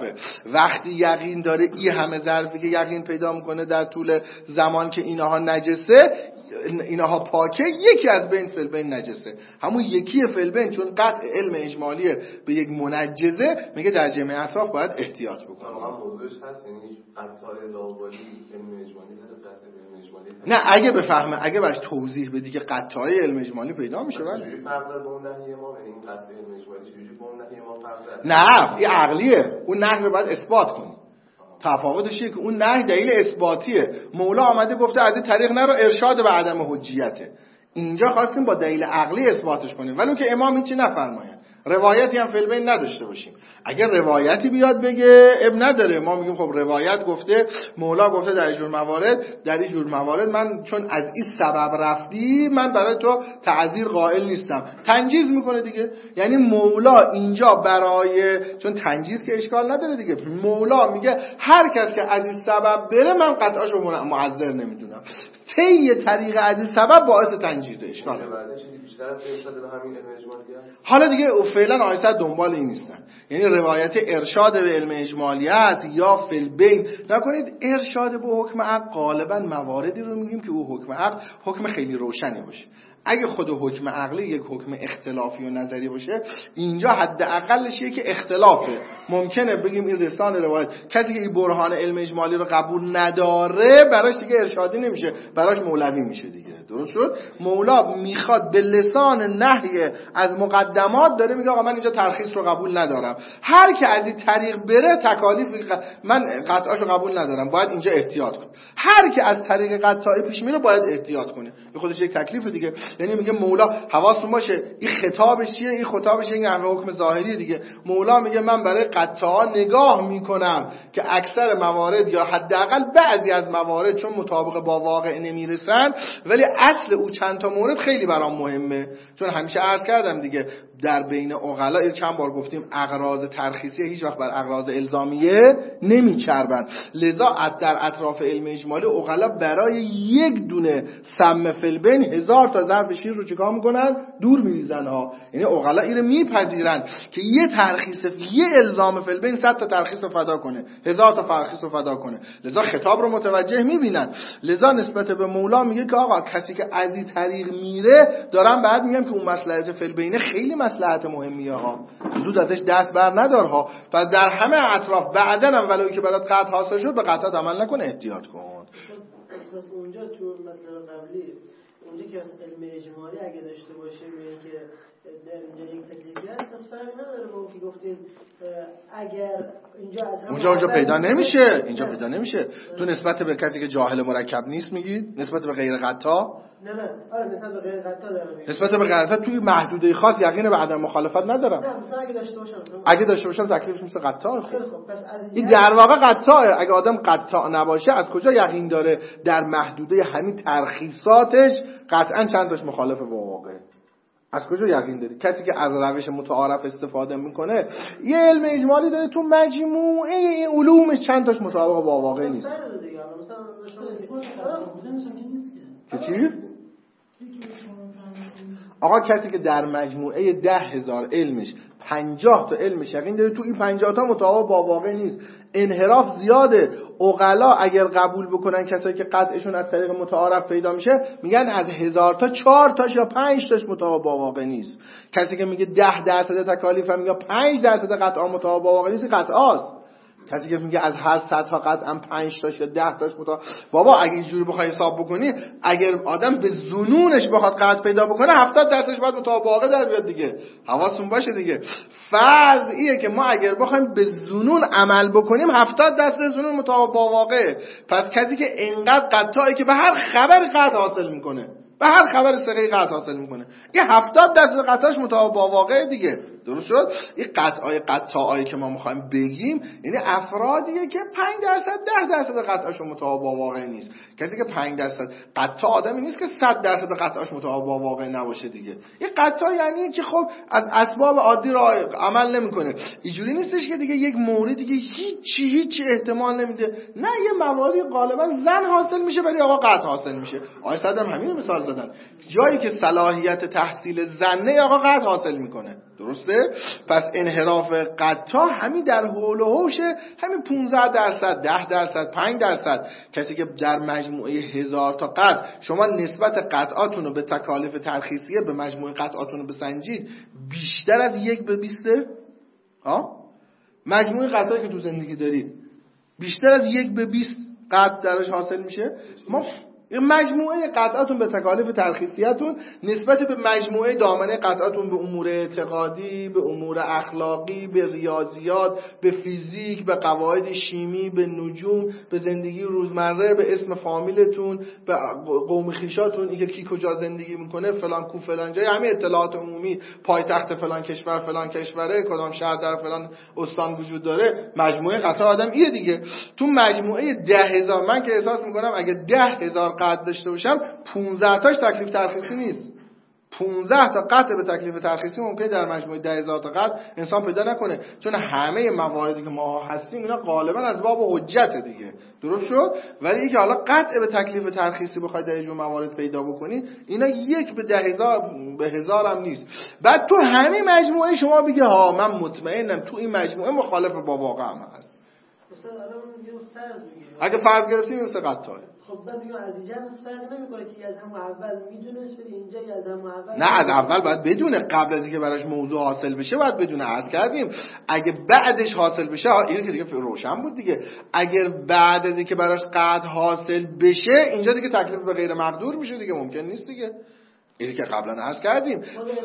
واقع. وقتی یقین داره این همه ظرفی که یقین پیدا میکنه در طول زمان که اینها نجسه، اینها پاکه، یکی از بین فلبین نجسه، همون یکی فلبین، چون قطع علم اجمالی به یک منجزه، میگه در جمع اطراف باید احتیاط بکنه. واقعا موضوعش هست، یعنی قطعای لاوالی علم اجمالی داره، قطع علم اجمالی نه اگه بفهمه، اگه باش توضیح بدی که قطعای علم اجمالی پیدا میشه، ولی چجوری فرق داره با اون نحیه ما؟ یعنی این قطع علم اجمالی چجوری با اون نحیه ما فرق داره؟ نه این عقلیه، اون نحی رو باید اثبات کنی. تفاوتش اینه که اون نحی دلیل اثباتیه، مولا آمده گفته از این طریق نرو، ارشاد به عدم حجیته. اینجا خواستیم با دلیل عقلی اثباتش کنیم، ولی اون که امام هیچی نفرماید، روایتی هم فیلبین نداشته باشیم. اگر روایتی بیاد بگه اب نداره، ما میگیم خب روایت گفته، مولا گفته در این جور موارد، در این جور موارد من چون از این سبب رفتی، من برای تو تعذیر قائل نیستم. تنجیز میکنه دیگه. یعنی مولا اینجا برای، چون تنجیز که اشکال نداره دیگه، مولا میگه هر کس که از این سبب بره من قطعاشو معذر نمیدونم. طی طریق از این سبب باعث تنجیزه، اشکال نداره. حالا دیگه فعلا آیسد دنبال این نیستن، یعنی روایت ارشاد به علم اجمالی است یا فلبین. نکنید ارشاد به حکم عقل، غالبا مواردی رو میگیم که او حکم عقل حکم خیلی روشنی باشه. اگه خود حکم عقلی یک حکم اختلافی و نظری باشه، اینجا حداقلش یه که اختلافه. ممکنه بگیم این رسان روایت، کسی که این برهان علم اجمالی رو قبول نداره براش دیگه ارشادی نمیشه، براش مولوی میشه دیگه. درست شد؟ مولا میخواد به لسان نهی از مقدمات داره میگه آقا من اینجا ترخیص رو قبول ندارم، هر که از این طریق بره تکالیف من قطعاشو قبول ندارم، باید اینجا احتیاط کن. هر که از طریق قطعی پیش میره باید احتیاط کنه، به خودش یک تکلیف دیگه. یعنی میگه مولا حواستون باشه این خطابش چیه، این خطابش این همه حکم ظاهری دیگه. مولا میگه من برای قطعا نگاه میکنم که اکثر موارد یا حداقل بعضی از موارد چون مطابق با واقع نمیرسن، ولی اصل او چند تا مورد خیلی برام مهمه. چون همیشه عرض کردم دیگه در بین عقلا چند بار گفتیم اغراض ترخیصی هیچ وقت بر اغراض الزامیه نمیچربن، لذا در اطراف علم اجمالی عقلا برای یک دونه سم فلبین هزار تا ظرف شیر رو چیکار میکنن؟ دور میریزن ها. یعنی عقلا اینو میپذیرن که یه ترخیص، یه الزام فلبین صد تا ترخیص رو فدا کنه، هزار تا ترخیص رو فدا کنه، لذا خطاب رو متوجه میبینن. لذا نسبت به مولا میگه که آقا کسی که از این طریق میره، دارم بعد میگم که اون مصلحت فلبینه خیلی مصلحت مهمیه ها، زود ازش دست بر ندار ها. پس در همه اطراف بعدن هم ولوی که برات قطع حاصل شد به قطعات عمل نکنه، احتیاط کن. پس اونجا تو مطلب قبلی اونجا که از علم اجمالی اگه داشته باشه میگه که در اینجا یک تکلیفی هست، پس فرق نداره با اون که گفتین اگر اینجا از هم اونجا اونجا پیدا نمیشه، اینجا پیدا نمیشه. تو نسبت به کسی که جاهل مرکب نیست میگی، نسبت به غیر قطع نه نه آره نسبت به غیر قطع دارم میگم، نسبت به غیر قطع توی محدوده خاص یقین به عدم مخالفت ندارم. نه مثلا اگه داشته باشم اگه داشته باشم تکلیفش مثل قطع. خب پس از این در واقع قطعه. اگه آدم قطع نباشه از کجا یقین داره در محدوده همین ترخیصاتش قطعا چند تاش مخالف با واقع؟ از کجا یقین داری؟ کسی که از روش متعارف استفاده میکنه یه علم اجمالی داره تو مجموعه این علومش چند تاش مطابق با واقع نیست. که چی؟ آقا کسی که در مجموعه ده هزار علمش پنجاه تا علمش یقین داره تو این پنجاه تا مطابق با واقع نیست، انحراف زیاده. عقلا اگر قبول بکنن کسایی که قطعشون از طریق متعارف پیدا میشه، میگن از هزار تا چهار تاش یا پنج تاش مطابق با واقع نیست. کسی که میگه ده درصد تکالیف هم یا پنج درصد قطعا مطابق با واقع نیست، قطعاست. کسی که میگه از هر صد تا قطعا پنج تاش یا ده تاش مطابق، بابا اگه اینجوری بخوای حساب بکنی، اگر آدم به ظنونش بخواد قطع پیدا بکنه هفتاد درصدش باید مطابق با واقع در بیاد دیگه. حواستون باشه دیگه. فرض اینه که ما اگر بخوایم به ظنون عمل بکنیم هفتاد درصد ظنون مطابق با واقع. پس کسی که انقدر قطعی که به هر خبر قطع حاصل میکنه، به هر خبر ثقه‌ای قطع حاصل میکنه، این هفتاد درصد قطعش مطابق با واقع دیگه. درست شد؟ این قطعای قطعایی که ما میخوایم بگیم یعنی افرادیه که پنج درصد ده درصد قطعش مطابق با واقع نیست. کسی که پنج درصد قطع آدمی نیست که صد درصد قطعش مطابق با واقع نباشه دیگه. این قطع یعنی که خب از اسباب عادی را عمل نمیکنه. اینجوری نیستش که دیگه یک موردی که هیچ هیچ احتمال نمیده، نه یه مواردی غالبا زن حاصل میشه ولی آقا قطع حاصل میشه. آقا صدام همین مثال زدن، جایی که صلاحیت تحصیل زنه آقا قطع حاصل میکنه. درسته؟ پس انحراف قطع همین در حول و حوش همین پانزده درصد، ده درصد، پنج درصد. کسی که در مجموعه هزار تا قطع شما نسبت قطعاتون رو به تکالیف ترخیصیه به مجموعه قطعاتون رو بسنجید بیشتر از یک به بیسته؟ ها؟ مجموعه قطعی که تو زندگی دارید بیشتر از یک به بیست قطع درش حاصل میشه؟ ما مجموعه قطعاتون به تکالیف ترخیصیتون نسبت به مجموعه دامنه قطعاتون به امور اعتقادی، به امور اخلاقی، به ریاضیات، به فیزیک، به قواعد شیمی، به نجوم، به زندگی روزمره، به اسم فامیلتون، به قوم خویشاتون، اینکه کی کجا زندگی میکنه، فلان کو فلان جای، همین اطلاعات عمومی، پایتخت فلان کشور فلان کشوره، کدام شهر در فلان استان وجود داره، مجموعه قطع آدم ایه دیگه. تو مجموعه ده هزار من که احساس میکنم اگه ده هزار قطع داشته باشم پانزده تاش تکلیف ترخیصی نیست. پانزده تا قطع به تکلیف ترخیصی ممکنه در مجموعه ده هزار تا قطع انسان پیدا نکنه، چون همه مواردی که ما هستیم اینا غالبا از باب حجت دیگه، درست شد؟ ولی اینکه حالا قطع به تکلیف ترخیصی بخوای در جور موارد پیدا بکنی اینا یک به ده هزار به هزار هم نیست. بعد تو همه مجموعه شما بگی ها من مطمئنم تو این مجموعه مخالف با واقع هم هست. مثلا الان میگم فرض میگیم اگه فرض گرفتیم مثل قطعه خب بعد میگم از اینجا از فرق نمیکنه که از همون اول میدونست ولی اینجا از همون اول نه از اول باید بدونه، قبل از اینکه براش موضوع حاصل بشه باید بدونه. عرض کردیم اگه بعدش حاصل بشه این که دیگه روشن بود دیگه، اگر بعد از اینکه براش قطع حاصل بشه اینجا دیگه تکلیف به غیر مقدور میشه دیگه، ممکن نیست دیگه. اینی که قبلا عرض کردیم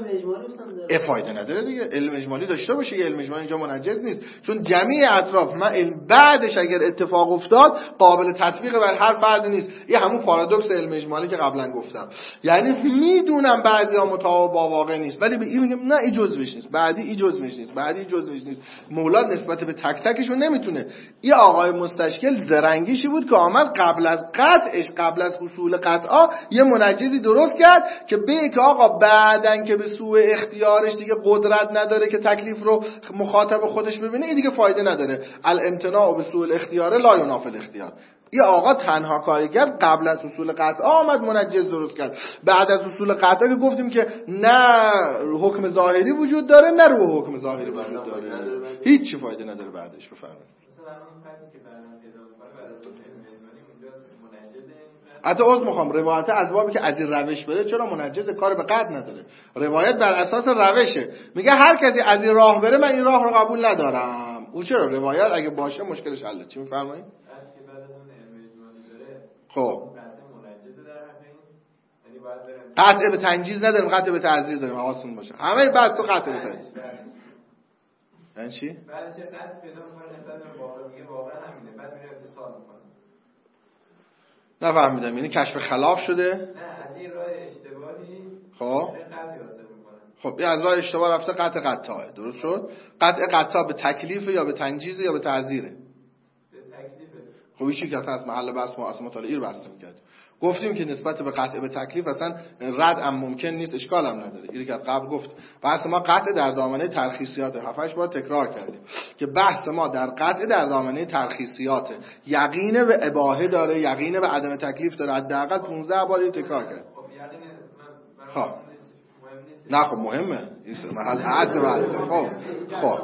فایده نداره دیگه. علم اجمالی داشته باشه، یه علم اجمالی اینجا منجز نیست، چون جمعی اطراف من علم بعدش اگر اتفاق افتاد قابل تطبیق بر هر فرد نیست. این همون پارادوکس علم اجمالی که قبلا گفتم، یعنی میدونم بعضیا مطابق با واقع نیست ولی به این میگم نه این جزوش نیست، بعدی این جزوش نیست، بعدی این جزوش نیست. مولا نسبت به تک تکشون نمیتونه. این آقای مستشکل زرنگیشی بود که آمد قبل از قطعش، قبل از حصول قطعا یه منجزی درست کرد که به که آقا بعدن که به سوء اختیارش دیگه قدرت نداره که تکلیف رو مخاطب خودش ببینه، این دیگه فایده نداره. الامتناع به سوء الاختیار لا ینافی الاختیار. این آقا تنها کارگر قبل از حصول قطع آمد منجز درست کرد. بعد از حصول قطع که گفتیم که نه حکم ظاهری وجود داره نه رو حکم ظاهری وجود داره، هیچ چی فایده نداره بعدش. بفرمایید. حتی عذر میخوام روایت از بابی که از این روش بره چرا منجز کار به قطع نداره، روایت بر اساس روشه، میگه هر کسی از این راه بره من این راه رو قبول ندارم. او چرا روایت اگه باشه مشکلش حله. چی میفرمایید؟ خب قطع به تنجیز نداریم، قطع به تعزیر داریم، حواستون باشه همه بعد تو قطع به تنجیز. یعنی چی؟ بعد چه قطع پیدا می‌کنه نسبت به واقع میگه واقعا همینه، بعد میره اتصال می‌کنه. نفهمیدم یعنی کشف خلاف شده؟ نه از این راه اشتباهی خب خب این از راه اشتباه رفته قطع قطعه، درست شد؟ قطع قطع به تکلیف یا به تنجیز یا به تعزیره؟ به تکلیفه. خب این چی که از محل بحث ما اصلا مطالعه رو بحث می‌کرد. گفتیم که نسبت به قطع به تکلیف اصلا رد هم ممکن نیست، اشکال هم نداره. اینی که قبل گفت بحث ما قطع در دامنه ترخیصیات، هفت هشت بار تکرار کردیم که بحث ما در قطع در دامنه ترخیصیات یقین به اباحه داره، یقین به عدم تکلیف داره. حداقل پانزده بار تکرار کرد. خب نه خب مهمه این محل حد بعد. خب خب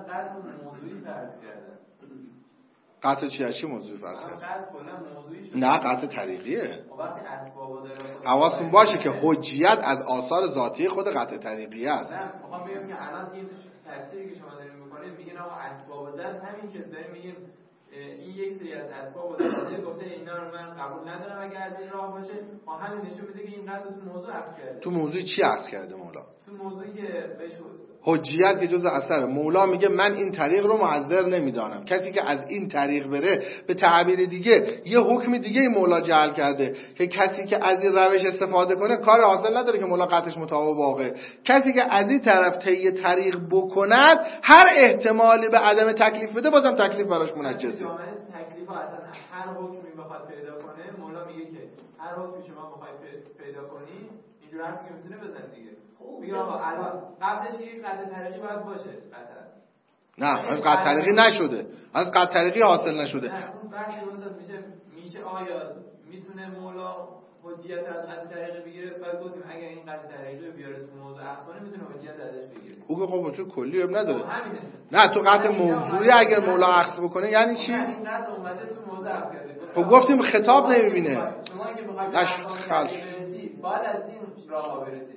قطع چی از چی موضوعی فرض کرد؟ نه قطع طریقیه. حواستون باشه که حجیت از آثار ذاتی خود قطع طریقیه است. نه میخوام بگم که الان این تفسیری که شما دارین میکنید میگین آقا اسباب ذات همین که دارین میگین این یک سری از اسباب ذات گفته اینا رو من قبول ندارم اگر از این راه باشه، ما همین نشون میده که این قطع تو موضوع عکس کرده. تو موضوع چی عکس کرده مولا؟ تو موضوعی که بهش حجیت که جزء اثر مولا میگه من این طریق رو معذر نمیدانم. کسی که از این طریق بره به تعبیر دیگه یه حکم دیگه مولا جعل کرده که کسی که از این روش استفاده کنه کار حاصل نداره که مولا قطعش مطابق واقع. کسی که از این طرف طی طریق بکند هر احتمالی به عدم تکلیف بده بازم تکلیف براش منجزه. تکلیف اصلا هر حکمی بخواد پیدا کنه مولا میگه که هر حکمی شما بخواید پیدا کنی اینجوری حرفی که میتونه بزن دیگه. میگم آقا الان قبلش یک قطع طریقی باید باشه قطعا. نه از قطع طریقی نشده، از قطع طریقی حاصل نشده. نه اون بحث مثلا میشه میشه آیا میتونه مولا حجیت از قطع طریقی بگیره؟ بعد گفتیم اگر این قطع طریقی رو بیاره تو موضوع اخباری میتونه حجیت ازش بگیره. او که خب تو کلی اب نداره. همینه. نه تو قطع موضوعی اگر مولا اخذ بکنه یعنی چی؟ این قطع اومده تو موضوع اخذ کرده. خب گفتیم خطاب نمیبینه. شما که میخواید به احکام شرعی برسی باید از این راه برسی.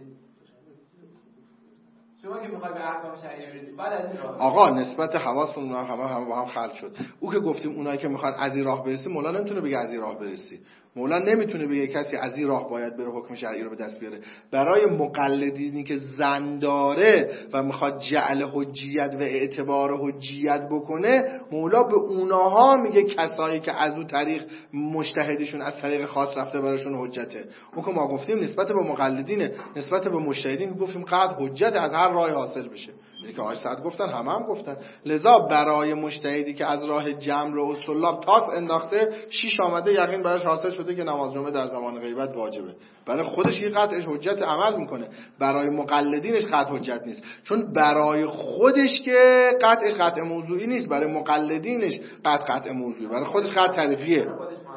شما که میخواید به احکام شرعی برسی باید از این راه. آقا نسبت حواستون همه هم با هم خلط شد. او که گفتیم اونایی که میخوان از این راه برسی، مولا نمیتونه بگه از این راه برسی. مولا نمیتونه بگه کسی از این راه باید بره حکم شرعی رو به دست بیاره. برای مقلدینی که ظن داره و میخواد جعل حجیت و اعتبار حجیت بکنه، مولا به اونها میگه کسایی که از اون طریق مجتهدشون از طریق خاص رفته براشون حجته. اون که ما گفتیم نسبت به مقلدینه، نسبت به مجتهدین گفتیم قطع حجت از هر راه حاصل بشه. اینی که آقای سعد گفتن همه هم گفتن. لذا برای مجتهدی که از راه جمع و طلاب تاس انداخته شیش آمده یقین براش حاصل شده که نماز جمعه در زمان غیبت واجبه، برای خودش این قطعش حجت عمل میکنه. برای مقلدینش قطع حجت نیست، چون برای خودش که قطعش قطع موضوعی نیست، برای مقلدینش قطع قطع موضوعی، برای خودش قطع طریقیه.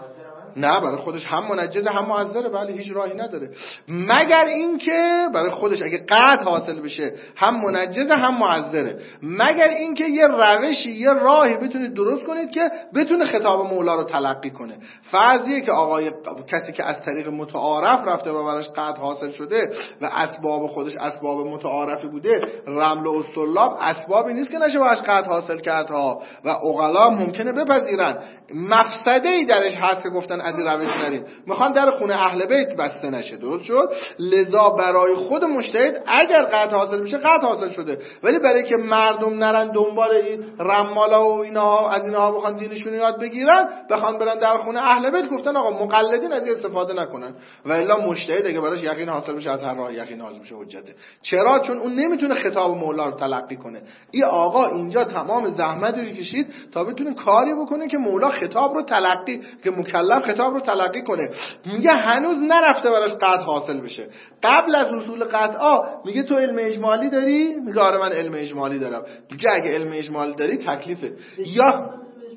نه برای خودش هم منجزه هم معذره، بله هیچ راهی نداره مگر اینکه برای خودش اگه قطع حاصل بشه هم منجزه هم معذره، مگر اینکه یه روشی یه راهی بتونید درست کنید که بتونه خطاب مولا رو تلقی کنه. فرضیه که آقای کسی که از طریق متعارف رفته و براش قطع حاصل شده و اسباب خودش اسباب متعارفی بوده، رمل و الطلاب اسبابی نیست که نشه براش قطع حاصل کرد ها و عقلا ممکنه بپذیرن. مفسده‌ای درش هست که گفتن از این روش نریم، میخوان در خونه اهل بیت بسته نشه. درست شد؟ لذا برای خود مجتهد اگر قطع حاصل بشه قطع حاصل شده، ولی برای که مردم نرن دنبال این رمالا و اینها از اینها بخوان دینشون یاد بگیرن، بخوان برن در خونه اهل بیت، گفتن آقا مقلدین از این استفاده نکنن. و الا مجتهد اگه براش یقین حاصل بشه از هر راه یقین حاصل بشه حجته. چرا؟ چون اون نمیتونه خطاب مولا رو تلقی کنه. این آقا اینجا تمام زحمت رو کشید تا بتونه کاری بکنه که مولا خطاب رو تلقی، که مکلف خطاب رو تلقی کنه. میگه هنوز نرفته براش قطع حاصل بشه. قبل از وصول قطعا میگه تو علم اجمالی داری؟ میگه آره من علم اجمالی دارم. میگه اگه علم اجمالی داری تکلیفه. یا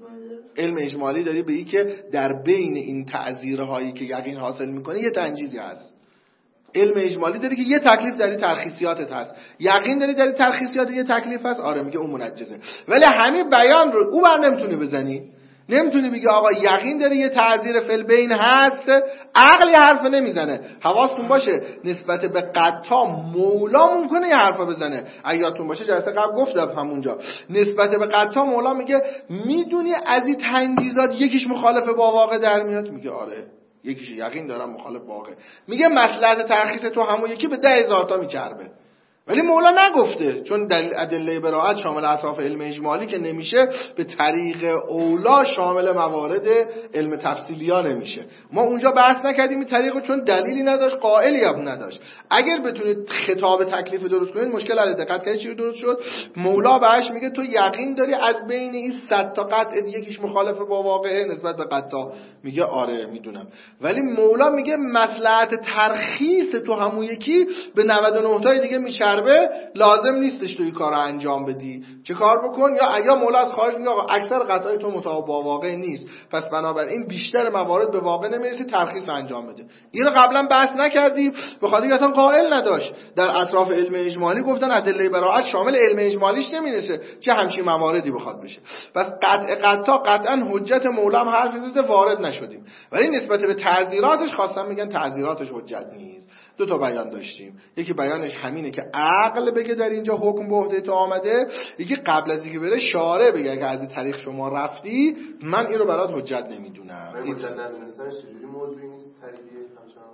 علم اجمالی داری به این که در بین این تعذیرهایی که یقین حاصل میکنه یه تنجیزی هست. علم اجمالی داری که یه تکلیف داری ترخیصیاتت هست. یقین داری داری ترخیصیات یه تکلیف هست. آره میگه اون منجزه. ولی همین بیان رو او بر نمیتونی بزنی. نمیتونی بگی آقا یقین داری یه تعذیر فل بین هست، عقل یه حرف نمیزنه. حواستون باشه نسبت به قطع مولا ممکنه یه حرف بزنه. اگرتون باشه جلسه قبل گفتم همونجا نسبت به قطع مولا میگه میدونی از این تنجیزات یکیش مخالف با واقع در میاد. میگه آره یکیش یقین دارم مخالف واقع. میگه مصلحت ترخیص تو همون یکی به ده هزار تا میچربه. ولی مولا نگفته، چون دلیل ادله براءت شامل اطراف علم اجمالی که نمیشه، به طریق اولا شامل موارد علم تفصیلی ها نمیشه. ما اونجا بحث نکردیم این طریقو، چون دلیلی نداشت قائلی هم نداشت. اگر بتونید خطاب تکلیف درست کنید مشکل حل. دقت کنید چی درست شد. مولا بهش میگه تو یقین داری از بین این صد تا قطع یکیش مخالف با واقعه نسبت به قطع؟ میگه آره میدونم. ولی مولا میگه مصلحت ترخیص تو همون یکی به نود و نه تا دیگه میشه، لازم نیستش توی کار انجام بدی. چه کار بکن؟ یا یا مولا از خارج میگه آقا اکثر قطعای تو مطابق با واقع نیست، پس بنابراین بیشتر موارد به واقع نمیرسی، ترخیص انجام بده. اینو قبلا بحث نکردیم به خاطر اینکه قائل نداشت. در اطراف علم اجمالی گفتن ادله براءت شامل علم اجمالیش نمیرسه، چه همچین مواردی بخواد بشه. پس قطع قطع قطعا حجت مولا هم حرفی زده وارد نشدیم. ولی نسبت به تعذیراتش خواستم میگن تعذیراتش حجت نیست. دو تا بیان داشتیم. یکی بیانش همینه که عقل بگه در اینجا حکم به عهده تو آمده، یکی قبل از اینکه بره شارع بگه که از این طریق شما رفتی من این رو برات حجت نمیدونم. حجت نمیدونستنش چجوری موضوعی نیست طریقیه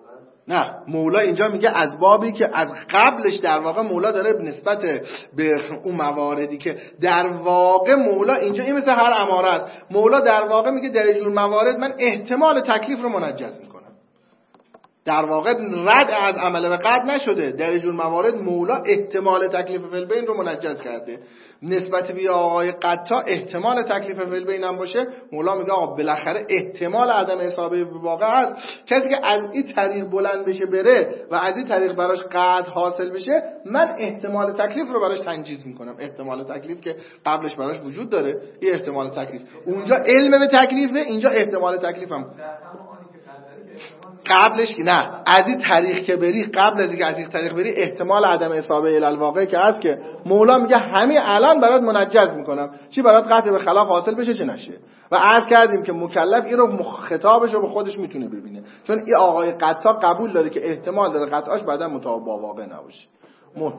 نه، مولا اینجا میگه از بابی که از قبلش در واقع مولا داره نسبت به اون مواردی که در واقع مولا اینجا این مثل هر اماره است. مولا در واقع میگه در اینجور موارد من احتمال تکلیف رو منجز میکنم. در واقع رد از عمل به قطع نشده. در اینجور موارد مولا احتمال تکلیف فی البین رو منجز کرده. نسبت به آقای قطا احتمال تکلیف فعل بینم باشه، مولا میگه آقا بالاخره احتمال عدم اصابه به واقع هست. کسی که از این طریق بلند بشه بره و از این طریق براش قطع حاصل بشه، من احتمال تکلیف رو براش تنجیز میکنم. احتمال تکلیف که قبلش براش وجود داره، یه احتمال تکلیف. اونجا علم به تکلیفه، اینجا احتمال تکلیفم قبلش که نه، از این طریق که بری، قبل از اینکه از این طریق بری احتمال عدم اصابه الالواقع که هست که مولا میگه همین الان برات منجز میکنم، چی برات قطع به خلاف حاصل بشه چه نشه. و عرض کردیم که مکلف این رو خطابش رو به خودش میتونه ببینه، چون این آقای قطع قبول داره که احتمال داره قطعاش بعدا مطابق با واقع نباشه. م...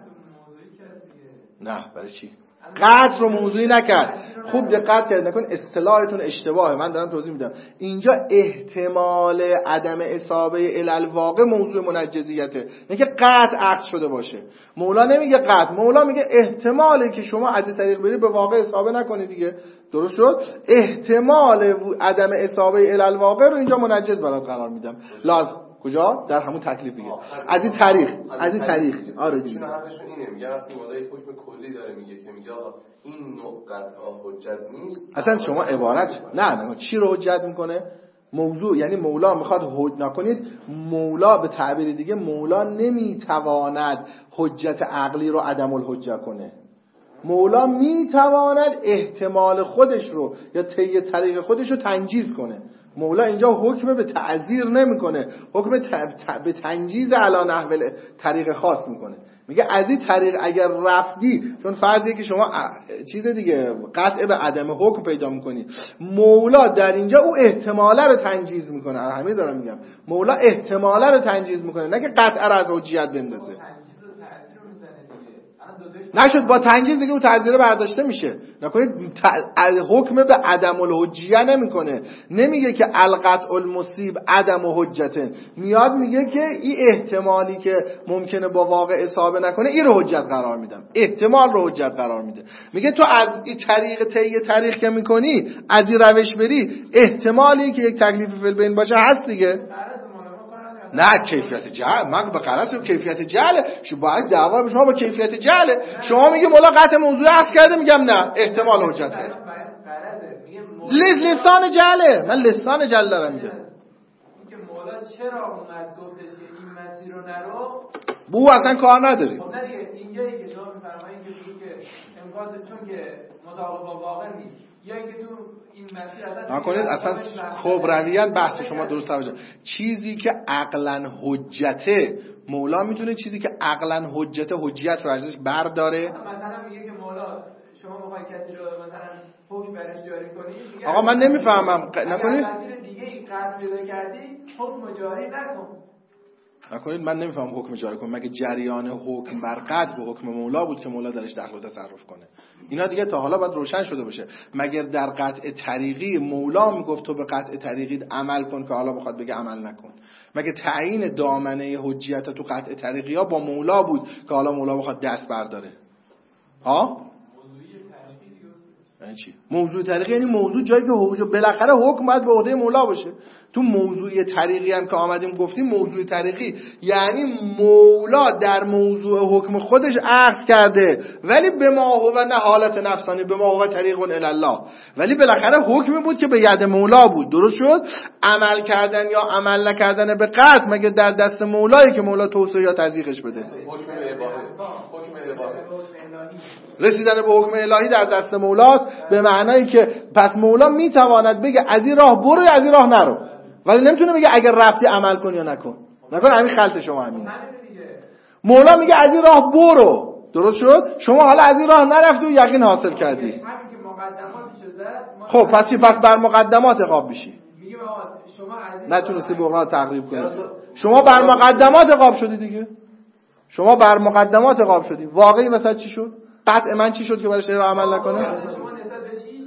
نه برای چی؟ قطع رو موضوعی نکرد. خوب دقت کرد نکن، اصطلاحتون اشتباهه. من دارم توضیح میدم. اینجا احتمال عدم اصابه الالواقع موضوع منجزیته، نه که قطع عکس شده باشه. مولا نمیگه قطع، مولا میگه احتمالی که شما از این طریق بری به واقع اصابه نکنی دیگه. درست شد؟ احتمال عدم اصابه الالواقع رو اینجا منجز برات قرار میدم. لازم کجا؟ در همون تکلیف دیگه. از این طریق، از این طریق. آره دیگه. چون حرفشون اینه، میگه وقتی مولا یک حکم کلی داره میگه که میگه آقا این نوع قطعا حجت نیست. اصلا شما عبارت نه نه چی رو حجت میکنه؟ موضوع، یعنی مولا میخواد حجت نکنید. مولا به تعبیر دیگه مولا نمیتواند حجت عقلی رو عدم الحجت کنه. مولا میتواند احتمال خودش رو یا طی طریق خودش رو تنجیز کنه. مولا اینجا حکم به تعذیر نمیکنه، حکم به تنجیز علی نحو طریق خاص میکنه. میگه از این طریق اگر رفتی، چون فرضیه که شما چیز دیگه قطع به عدم حکم پیدا میکنی، مولا در اینجا او احتماله رو تنجیز میکنه. همین دارم میگم، مولا احتماله رو تنجیز میکنه، نه که قطع رو از حجیت بندازه. نشد با تنجیز دیگه اون تعذیره برداشته میشه. نکنید حکم به عدم الحجیه نمیکنه، نمیگه که القطع المصیب عدم حجته، میاد میگه که این احتمالی که ممکنه با واقع اصابه نکنه این رو حجت قرار میدم، احتمال رو حجت قرار میده. میگه تو از این طریق طی طریق که میکنی، از این روش بری، احتمالی که یک تکلیف فعل بین باشه هست دیگه. نه کیفیت جهل، من به قرص کیفیت جهل شو باید دعوا به شما با کیفیت جهل. شما میگه مولا قطع موضوع عکس کرده، میگم نه احتمال حجت کرده. لسان جهله، من لسان جهل دارم میگم. میگه مولا چرا اومد گفتش که این مسیر رو نرو؟ بو اصلا کار نداری. خب نه دیگه اینجایی که شما میفرمایید که امکان چون که مطابق با واقع نیست، یا اینکه تو این مسیر اصلا نکنید اصلا خب رویاً بحث شما درست توجه. چیزی که عقلاً حجته، مولا میتونه چیزی که عقلاً حجته حجیت رو ازش برداره. مثلا میگه که مولا شما میخوای کسی رو مثلا حکم برش جاری کنی، آقا من نمیفهمم. نکنید دیگه این قطع پیدا کردی حکم جاری نکن. نکنید من نمیفهم حکم جاری کنم. مگه جریان حکم بر قطع به حکم مولا بود که مولا درش دخل و تصرف کنه؟ اینا دیگه تا حالا باید روشن شده باشه. مگر در قطع طریقی مولا میگفت تو به قطع طریقی عمل کن که حالا بخواد بگه عمل نکن؟ مگه تعیین دامنه حجیت تو قطع طریقی ها با مولا بود که حالا مولا بخواد دست برداره؟ ها؟ یعنی چی؟ موضوع طریقی یعنی موضوع جایی که حکم بالاخره حکم باید به عهده مولا باشه. تو موضوع طریقی هم که آمدیم گفتیم موضوع طریقی یعنی مولا در موضوع حکم خودش عقد کرده، ولی به ما هو نه حالت نفسانی، به ما هو طریق الی الله، ولی بالاخره حکمی بود که به ید مولا بود. درست شد؟ عمل کردن یا عمل نکردن به قطع مگه در دست مولایی که مولا توسعه یا تضییقش بده؟ حکم اباحه، حکم اباحه. رسیدن به حکم الهی در دست مولاست، به معنایی که پس مولا میتواند بگه از این راه برو یا از این راه نرو، ولی نمیتونه بگه اگر رفتی عمل کن یا نکن. نکن همین خلط شما همینه. مولا میگه از این راه برو. درست شد؟ شما حالا از این راه نرفتی و یقین حاصل کردی. خب پس پس بر مقدمات عقاب بشی. نتونستی بغرا تقریب کنی. شما بر مقدمات عقاب شدی دیگه. شما بر مقدمات عقاب شدی. واقعی وسط چی شد؟ قطع من چی شد که برایش را عمل نکنه؟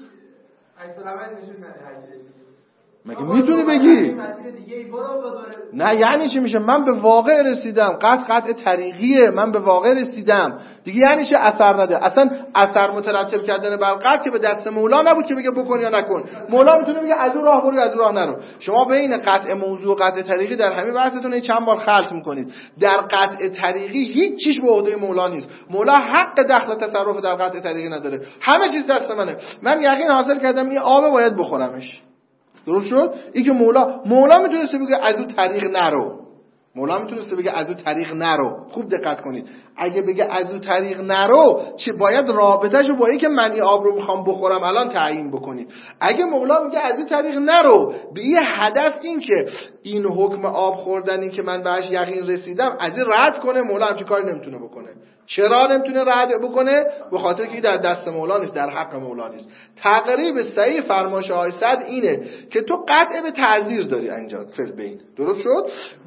مگه میتونی بگی؟ نه یعنی چی میشه؟ من به واقع رسیدم، قطع قطع طریقیه، من به واقع رسیدم دیگه. یعنی چه اثر نده؟ اصلا اثر مترتب کردن بر قطع که به دست مولا نبود که بگه بکن یا نکن. مولا میتونه بگه از اون راه برو از اون راه نرو. شما بین قطع موضوع و قطع طریقی در همین بحثتون چند بار خلط میکنید. در قطع طریقی هیچ چیز به عهده مولا نیست. مولا حق دخل تصرف در قطع طریقی نداره. همه چیز دست منه. من یقین حاصل کردم این آب باید بخورمش. درست شد؟ این که مولا مولا میتونسته بگه از اون طریق نرو. مولا میتونسته بگه از اون طریق نرو. خوب دقت کنید. اگه بگه از اون طریق نرو، چه باید رابطه‌شو با این که من این آب رو میخوام بخورم الان تعیین بکنید. اگه مولا میگه از این طریق نرو، به این هدف این که این حکم آب خوردنی که من بهش یقین رسیدم از این رد کنه، مولا همچین کاری نمیتونه بکنه. چرا نمیتونه رد بکنه؟ به خاطر که در دست مولا نیست، در حق مولا نیست. تقریب صحیح فرمایش های صد اینه که تو قطع به تعذیر داری اینجا فل بین. درست شد؟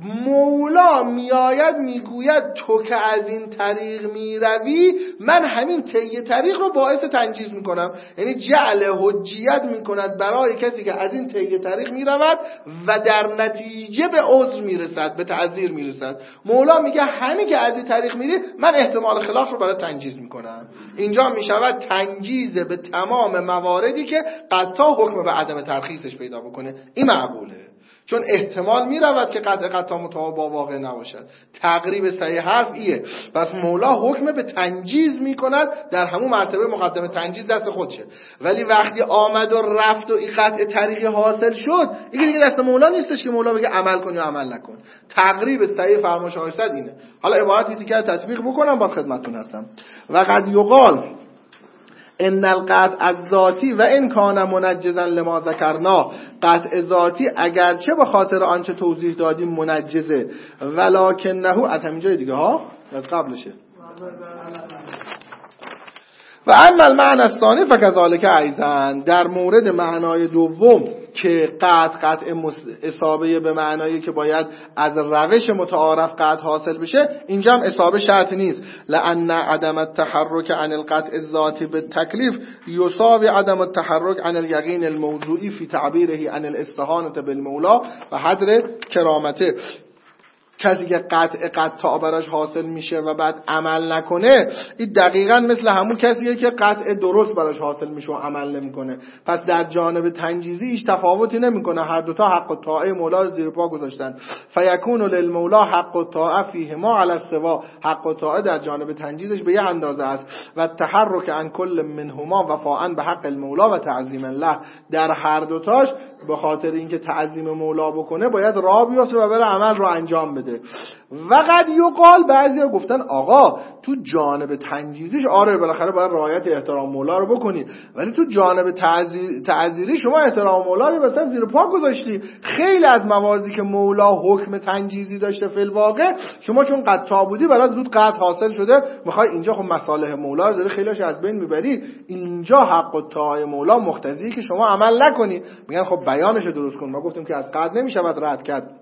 مولا میآید میگوید تو که از این طریق میروی، من همین طی طریق رو باعث تنجیز میکنم. یعنی جعل حجیت میکند برای کسی که از این طی طریق میرود و در نتیجه به عذر میرسد، به تعذیر میرسد. مولا میگه همین که از این طریق میری، من احتمال خلاف رو برای تنجیز میکنم. اینجا میشود تنجیز به تمام مواردی که قطع حکم به عدم ترخیصش پیدا بکنه. این معقوله، چون احتمال میرود که قطع قطع مطابق با واقع نباشد. تقریب صحیح حرف ایه. پس مولا حکم به تنجیز میکند، در همون مرتبه مقدم تنجیز دست خودشه. ولی وقتی آمد و رفت و این قطع طریقی حاصل شد، این دیگه دست مولا نیستش که مولا بگه عمل کن یا عمل نکن. تقریب صحیح فرمایش های صد اینه. حالا عبارتی که تطبیق بکنم با خدمتتون هستم. و قد یقال ان القطع الذاتی و ان کان منجزا لما ذکرنا، قطع ذاتی اگرچه به خاطر آنچه توضیح دادیم منجزه، ولکنه از همین جای دیگه ها از قبلشه. و اما المعنى الثانی فكذلك ایضا، در مورد معنای دوم که قطع قطع اصابه به معنایی که باید از روش متعارف قطع حاصل بشه، اینجا هم اصابه شرط نیست. لأن عدم التحرک عن القطع الذاتی بالتکلیف یساوی عدم التحرک عن اليقین الموضوعی فی تعبیره عن الاستهانة بالمولا و حذر کرامته. کسی که قطع قطع براش حاصل میشه و بعد عمل نکنه، این دقیقاً مثل همون کسیه که قطع درست براش حاصل میشه و عمل نمیکنه. پس در جانب تنجیزی هیچ تفاوتی نمیکنه، هر دوتا حق الطاعه مولا رو زیر پا گذاشتن. فیکون للمولا حق الطاعه فیهما علی السوا، حق الطاعه در جانب تنجیزش به یه اندازه است. و التحرک عن کل منهما وفاء به حق المولا و تعظیم الله، در هر دوتاش به خاطر اینکه تعظیم مولا بکنه باید راه بیفته و بره عمل رو انجام بده. و قد یقال، بعضیا گفتن آقا تو جانب تنجیزیش آره بالاخره باید رعایت احترام مولا رو بکنی، ولی تو جانب تعزیری شما احترام مولا رو مثلا زیر پا گذاشتی. خیلی از مواردی که مولا حکم تنجیزی داشته فی الواقع، شما چون قطع بودی برات زود قطع حاصل شده، میخوای اینجا خب مصالح مولا رو داری خیلیش از بین میبری. اینجا حق الطاعه مولا مقتضی که شما عمل نکنی. میگن خب بیانش رو درست کن. ما گفتیم که از قطع نمیشود رد کرد.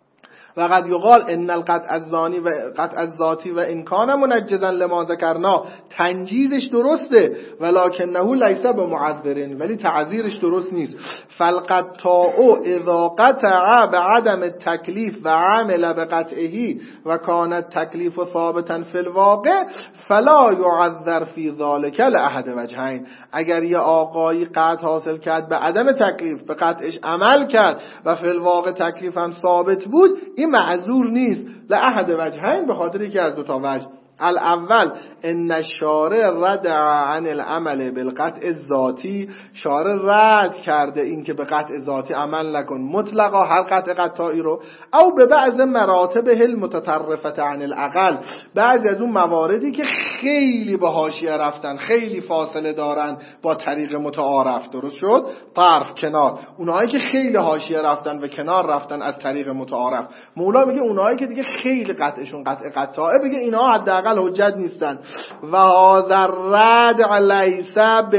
و قد یقال ان القطع الذانی و قطع الذاتی و ان کان منجزا لما ذکرنا، تنجیزش درسته ولکنه لیس بمعذر، ولی تعذیرش درست نیست. فالقطاع اذا قطع بعدم التکلیف و عمل بقطعه و کان التکلیف ثابتا فی الواقع فلا یعذر فی ذلک لاحد وجهین. اگر یه آقایی قطع حاصل کرد به عدم تکلیف، به قطعش عمل کرد و فی الواقع تکلیف هم ثابت بود، این معذور نیست. لاحد وجهین، به خاطر یکی از دو تا وجه. الاول ان الشارع ردع عن العمل بالقطع الذاتی، شارع رد کرده این که به قطع ذاتی عمل نکن مطلقا، هر قطع قطعی رو، او به بعض مراتب المتطرفه عن الاقل، بعضی از اون مواردی که خیلی به حاشیه رفتن، خیلی فاصله دارن با طریق متعارف. درست شد؟ طرف کنار، اونایی که خیلی حاشیه رفتن و کنار رفتن از طریق متعارف. مولا میگه اونایی که دیگه خیلی قطعشون قطع قطعه، بگه اینا حداقل حجت نیستن. و هذا الردع لیس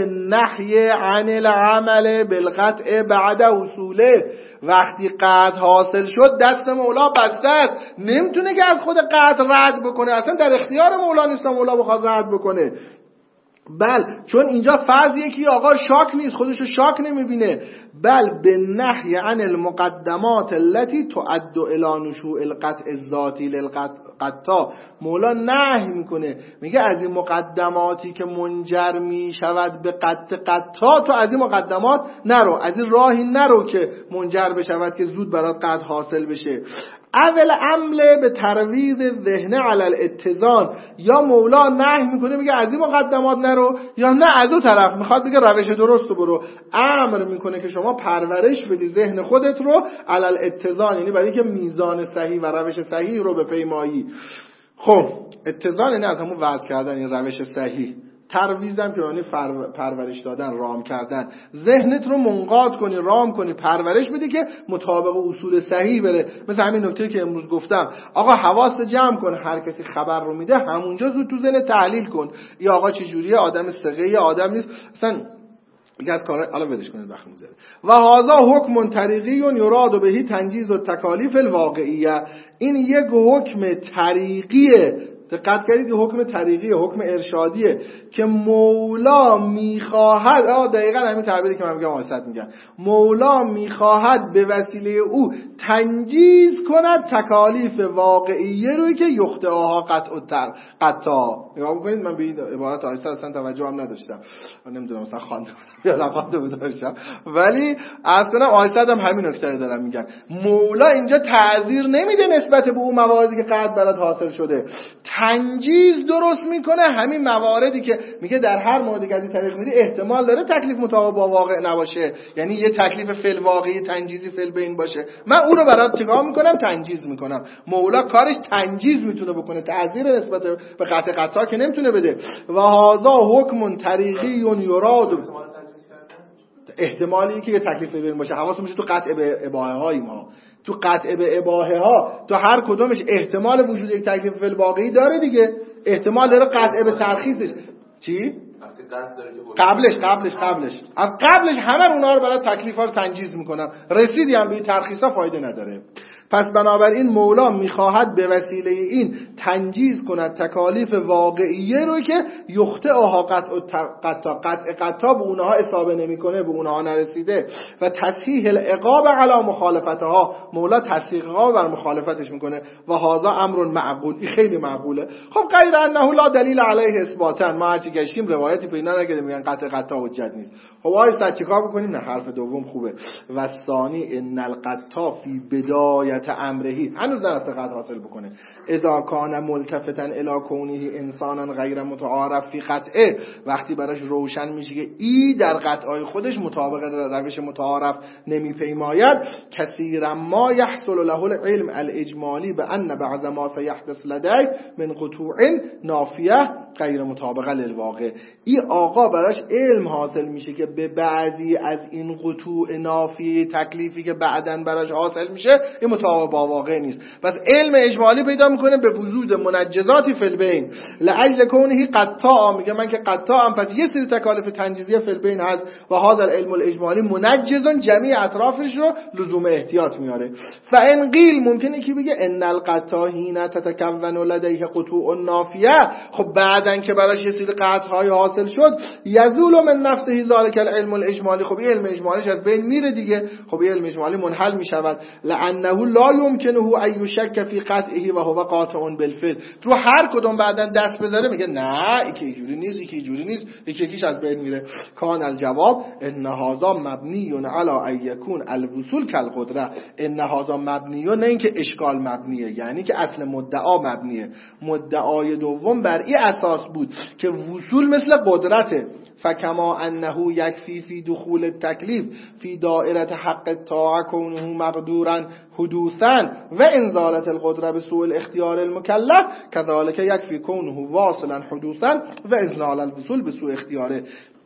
بالنهی عن العمل بالقطع بعد وصوله. وقتی قطع حاصل شد دست مولا بسته است، نمیتونه که از خود قطع رد بکنه، اصلا در اختیار مولا نیست مولا بخواد رد بکنه. بل چون اینجا فرض یکی آقا شاک نیست، خودشو شاک نمیبینه، بل به نحی عن المقدمات التي تعد الى نشوء القطع الذاتی للقطع. مولا نهی میکنه، میگه از این مقدماتی که منجر میشود به قطع قطع، تو از این مقدمات نرو، از این راهی نرو که منجر بشود که زود برات قطع حاصل بشه. اول عمله به ترویض ذهن علی الاتزان، یا مولا نهی میکنه میگه از این مقدمات نرو، یا نه از اون طرف میخواد بگه روش درست رو برو. امر میکنه که شما پرورش بدی ذهن خودت رو علی الاتزان، یعنی برای که میزان صحیح و روش صحیح رو بپیمایی. خب اتزان یعنی از همون وضع کردن این روش صحیح، ترویضم که یعنی پرورش دادن، رام کردن. ذهنت رو منقاد کنی، رام کنی، پرورش بدی که مطابق اصول صحیح بره. مثل همین نکته که امروز گفتم، آقا حواس جمع کن، هر کسی خبر رو میده همونجا زود تو ذهن تحلیل کن، این آقا چه جوریه، آدم ثقه، آدم نیست، اصلا یکی از کارا حالا ولش کنید وقت میذاره. و هذا حکم طریقی یراد بهی تنجیز التکالیف الواقعیه، این یک حکم طریقیه. دقت کردید که حکم طریقیه، حکم ارشادیه که مولا میخواهد، آه دقیقاً همین تعبیری که من میگم واسط میگم، مولا میخواهد به وسیله او تنجیز کند تکالیف واقعیه روی که یخطئها قطع تر قطع. نگاه میکنید من به این عبارت آیسته اصلا توجه هم نداشتم، نمیدونم مثلا خوانده بودم یا نخوانده بودم، ولی از کنم آیسته هم همین نکته رو دارم میگن. مولا اینجا تعذیر نمیده نسبت به اون مواردی که قطع برات حاصل شده، تنجیز درست میکنه همین مواردی که میگه در هر موردی که از این طریق میده احتمال داره تکلیف مطابق با واقع نباشه، یعنی یه تکلیف فعل واقعی تنجیزی فعل بین باشه، من اون رو برات چیکار میکنم؟ تنجیز میکنم. مولا کارش تنجیز میتونه بکنه، تعذیر نسبت به قطع قطع که نمیتونه بده. و هذا حکم طریقی یراد، احتمالی که یه تکلیف فعل بین باشه، حواسمون تو قطع به اباحه های ما، تو قطع به اباحه ها، تو هر کدومش احتمال وجود یک تکلیف فعل واقعی داره دیگه، احتمال داره قطع به ترخیصش. چی؟ قبلش قبلش قبلش از قبلش همه اونها رو برای تکلیف ها رو تنجیز میکنم، رسیدی هم به ترخیص ها فایده نداره. پس بنابراین مولا میخواهد به وسیله این تنجیز کند تکالیف واقعیه رو که یخطئها قطع قطع قطع قطع به اونها اصابه نمیکنه، به اونها نرسیده، و تصحیح العقاب علی مخالفتها، مولا تصحیح عقاب بر مخالفتش میکنه. و هذا امر معقول، این خیلی معقوله. خب غیر انه لا دلیل علیه اثباتا، ما هرچی گشتیم روایتی پیدا نکردیم میگن قطع قطع حجت نیست. خب آیه چیکار بکنیم؟ نه حرف دوم خوبه. و ثانی ان القطع فی بدایت امرهی، هنوز نرفته قطع حاصل بکنه، اذا کان ملتفتا الی کونه انسانا غیر متعارف فی قطعه، وقتی براش روشن میشه که ای در قطعای خودش مطابق روش متعارف نمیپیماید، کثیرا ما یحصل له العلم الاجمالی بان بعض ما سیحدث لدی من قطوع نافیه غیر مطابقه للواقع، این آقا براش علم حاصل میشه که به بعضی از این قطوع نافیه تکلیفی که بعداً براش حاصل میشه این مطابق با واقع نیست. پس علم اجمالی پیدا میکنه به وجود منجزاتی فی البین لاجل کونه قطاع، میگه من که قطاعم، پس یه سری تکالیف تنجیزی فی البین هست و هذا العلم الاجمالی منجزن جمیع اطرافش رو لزوم احتیاط میاره. فان قیل، ممکنه که بگه ان القطاع حین تتکون لدیه قطوع نافیه، خب بعدن که براش یه سری قطعهای حاصل شد، یزول من نفسه ذلک العلم الاجمالی، خب این علم اجمالیش از بین میره دیگه، خب این علم اجمالی منحل میشود. لانه لا يمكنه ان يشك في قطعه و هو قاطع بالفعل، رو هر کدوم بعدن دست بذاره میگه نه این که اینجوری نیست، این که اینجوری نیست، یکی یکیش از بین میره. کان الجواب ان هذا مبنی علی ان یکون الوصول کالقدره، ان هذا مبنی، نه اینکه اشکال مبنیه، یعنی که اصل مدعا مبنیه. مدعای دوم بر این اساس بود که وصول مثل قدرته، فکما انه یکفی فی دخول التکلیف فی دائره حق الطاعه کونه مقدورا حدوثا و انزالت القدره به سوء الاختیار المکلف، كذلك یکفی کونه واصلا حدوثا و ازلال الوصول به سوء اختیاره.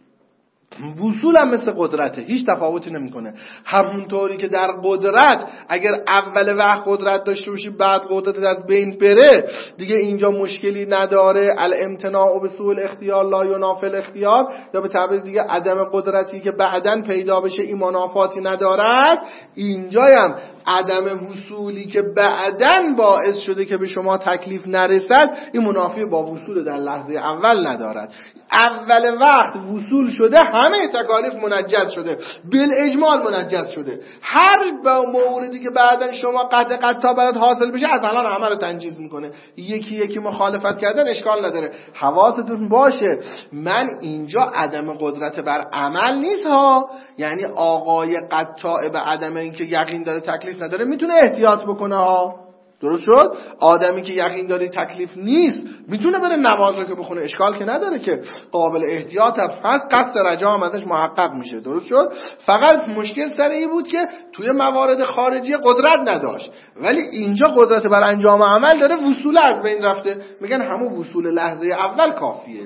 وصول هم مثل قدرته، هیچ تفاوتی نمیکنه. همونطوری که در قدرت اگر اول وقت قدرت داشته باشی بعد قدرت از بین بره دیگه اینجا مشکلی نداره، الامتناع به سوء الاختیار لا ینافی الاختیار، یا به تعبیر دیگه عدم قدرتی که بعداً پیدا بشه این منافاتی ندارد. اینجا هم عدم وصولی که بعدن باعث شده که به شما تکلیف نرسد این منافی با وصول در لحظه اول ندارد. اول وقت وصول شده همه تکالیف منجز شده، بالاجمال منجز شده. هر موردی که بعدن شما قطع قطع برات حاصل بشه از الان همه رو تنجیز میکنه. یکی یکی مخالفت کردن اشکال نداره. حواستون باشه من اینجا عدم قدرت بر عمل نیست ها، یعنی آقای قطاع به عدم اینکه یقین داره تکلیف نداره میتونه احتیاط بکنه ها. درست شد؟ آدمی که یقین داره تکلیف نیست میتونه بره نماز رو که بخونه، اشکال که نداره که قابل احتیاط هست، قصد رجا هم ازش محقق میشه. درست شد؟ فقط مشکل سر این بود که توی موارد خارجی قدرت نداشت، ولی اینجا قدرت بر انجام عمل داره، وصول از بین رفته. میگن همون وصول لحظه اول کافیه.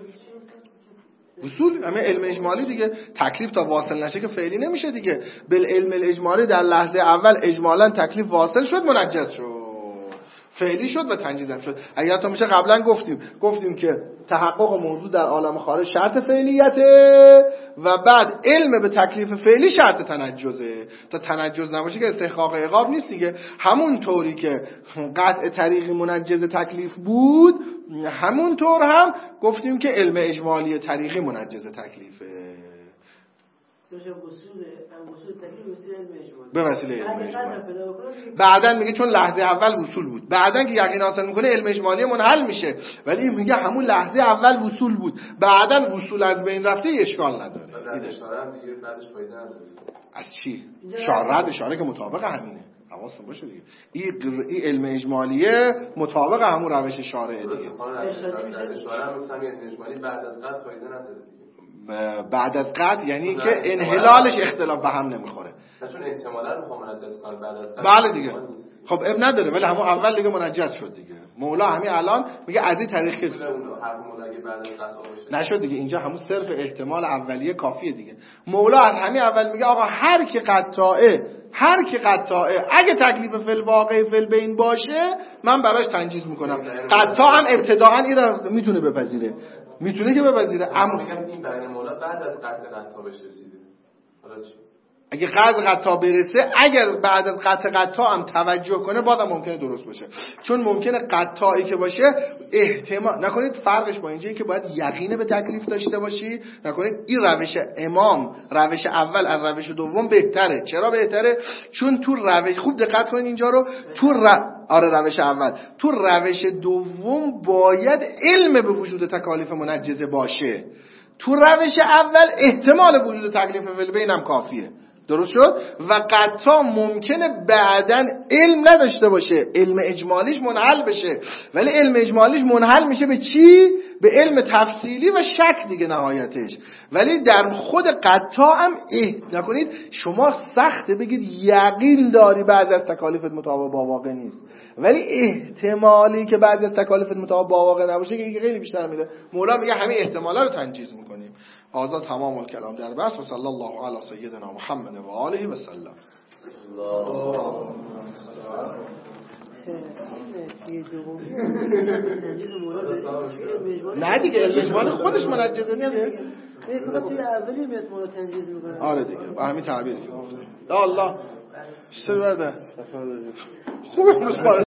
وصول همه علم اجمالی دیگه، تکلیف تا واصل نشه که فعلی نمیشه دیگه. بالعلم الاجمالی در لحظه اول اجمالا تکلیف واصل شد، منجز شد، فعلی شد و تنجیز شد. اگر تا میشه قبلا گفتیم گفتیم که تحقق موضوع در عالم خارج شرط فعلیته و بعد علم به تکلیف فعلی شرط تنجزه. تا تنجز نباشه که استحقاق عقاب نیست دیگه. همون طوری که قطع طریقی منجز تکلیف بود همون طور هم گفتیم که علم اجمالی طریقی منجز تکلیفه. به وسیله علم اجمالی. بعدن میگه چون لحظه اول وصول بود، بعدن که یقین حاصل میکنه علم اجمالی منحل میشه، ولی میگه همون لحظه اول وصول بود، بعدن وصول از بین رفته اشکال نداره. از چی؟ شارع اشاره که مطابق همینه. حواستون باشه دیگه. این این علم اجمالیه مطابق همون روش شارع دیگه. شارع هم مثلا اجمالی بعد از قطع فایده نداره. بعد از قطع یعنی که انحلالش اختلاف به هم نمیخوره. چون احتمالاً رو منجز کنه بعد از قطع. بله دیگه. خب اب نداره، ولی همون اول دیگه منجز شد دیگه. مولا همین الان میگه از این طریق که هر مولا اگه بعد از قطع باشه نشد دیگه. اینجا همون صرف احتمال اولیه کافیه دیگه. مولا از همین اول میگه آقا هر کی قطعه هر کی قطعه اگه تکلیف فل واقع فل بین باشه من براش تنجیز میکنم. قطع هم ابتداءً این رو میتونه بپذیره، میتونه که بپذیره، اما میگم این بیان مولا بعد از قطع قطع بشه رسیده. حالا چی؟ اگه قطع قطع برسه، اگر بعد از قطع قطع هم توجه کنه بازم ممکنه درست باشه. چون ممکنه قطعی که باشه احتمال نکنید فرقش با اینجایی که باید یقین به تکلیف داشته باشی، نکنید این روش امام روش اول از روش دوم بهتره. چرا بهتره؟ چون تو روش خوب دقت کنید اینجا رو، تو ر... آره روش اول، تو روش دوم باید علم به وجود تکالیف منجزه باشه. تو روش اول احتمال وجود تکلیف فعل هم کافیه. درست شد؟ و قطعا ممکنه بعدن علم نداشته باشه، علم اجمالیش منحل بشه، ولی علم اجمالیش منحل میشه به چی؟ به علم تفصیلی و شک دیگه نهایتش. ولی در خود قطع هم اه نکنید شما سخته بگید یقین داری بعد از تکالیفت مطابق با واقع نیست، ولی احتمالی که بعد از تکالیفت مطابق با واقع نباشه که خیلی بیشتر میره. مولا میگه همه احتمالا رو تنجیز میکنیم. هذا تمام الكلام در بس و صلی الله علی سیدنا محمد و آله و سلم. نه دیگه اجمالی خودش منجزه دیگه. فقط توی اولی میاد مولا تنجیز میکنه. آره دیگه با همین تعبیری که گفته. یا الله چطور بده خوبه.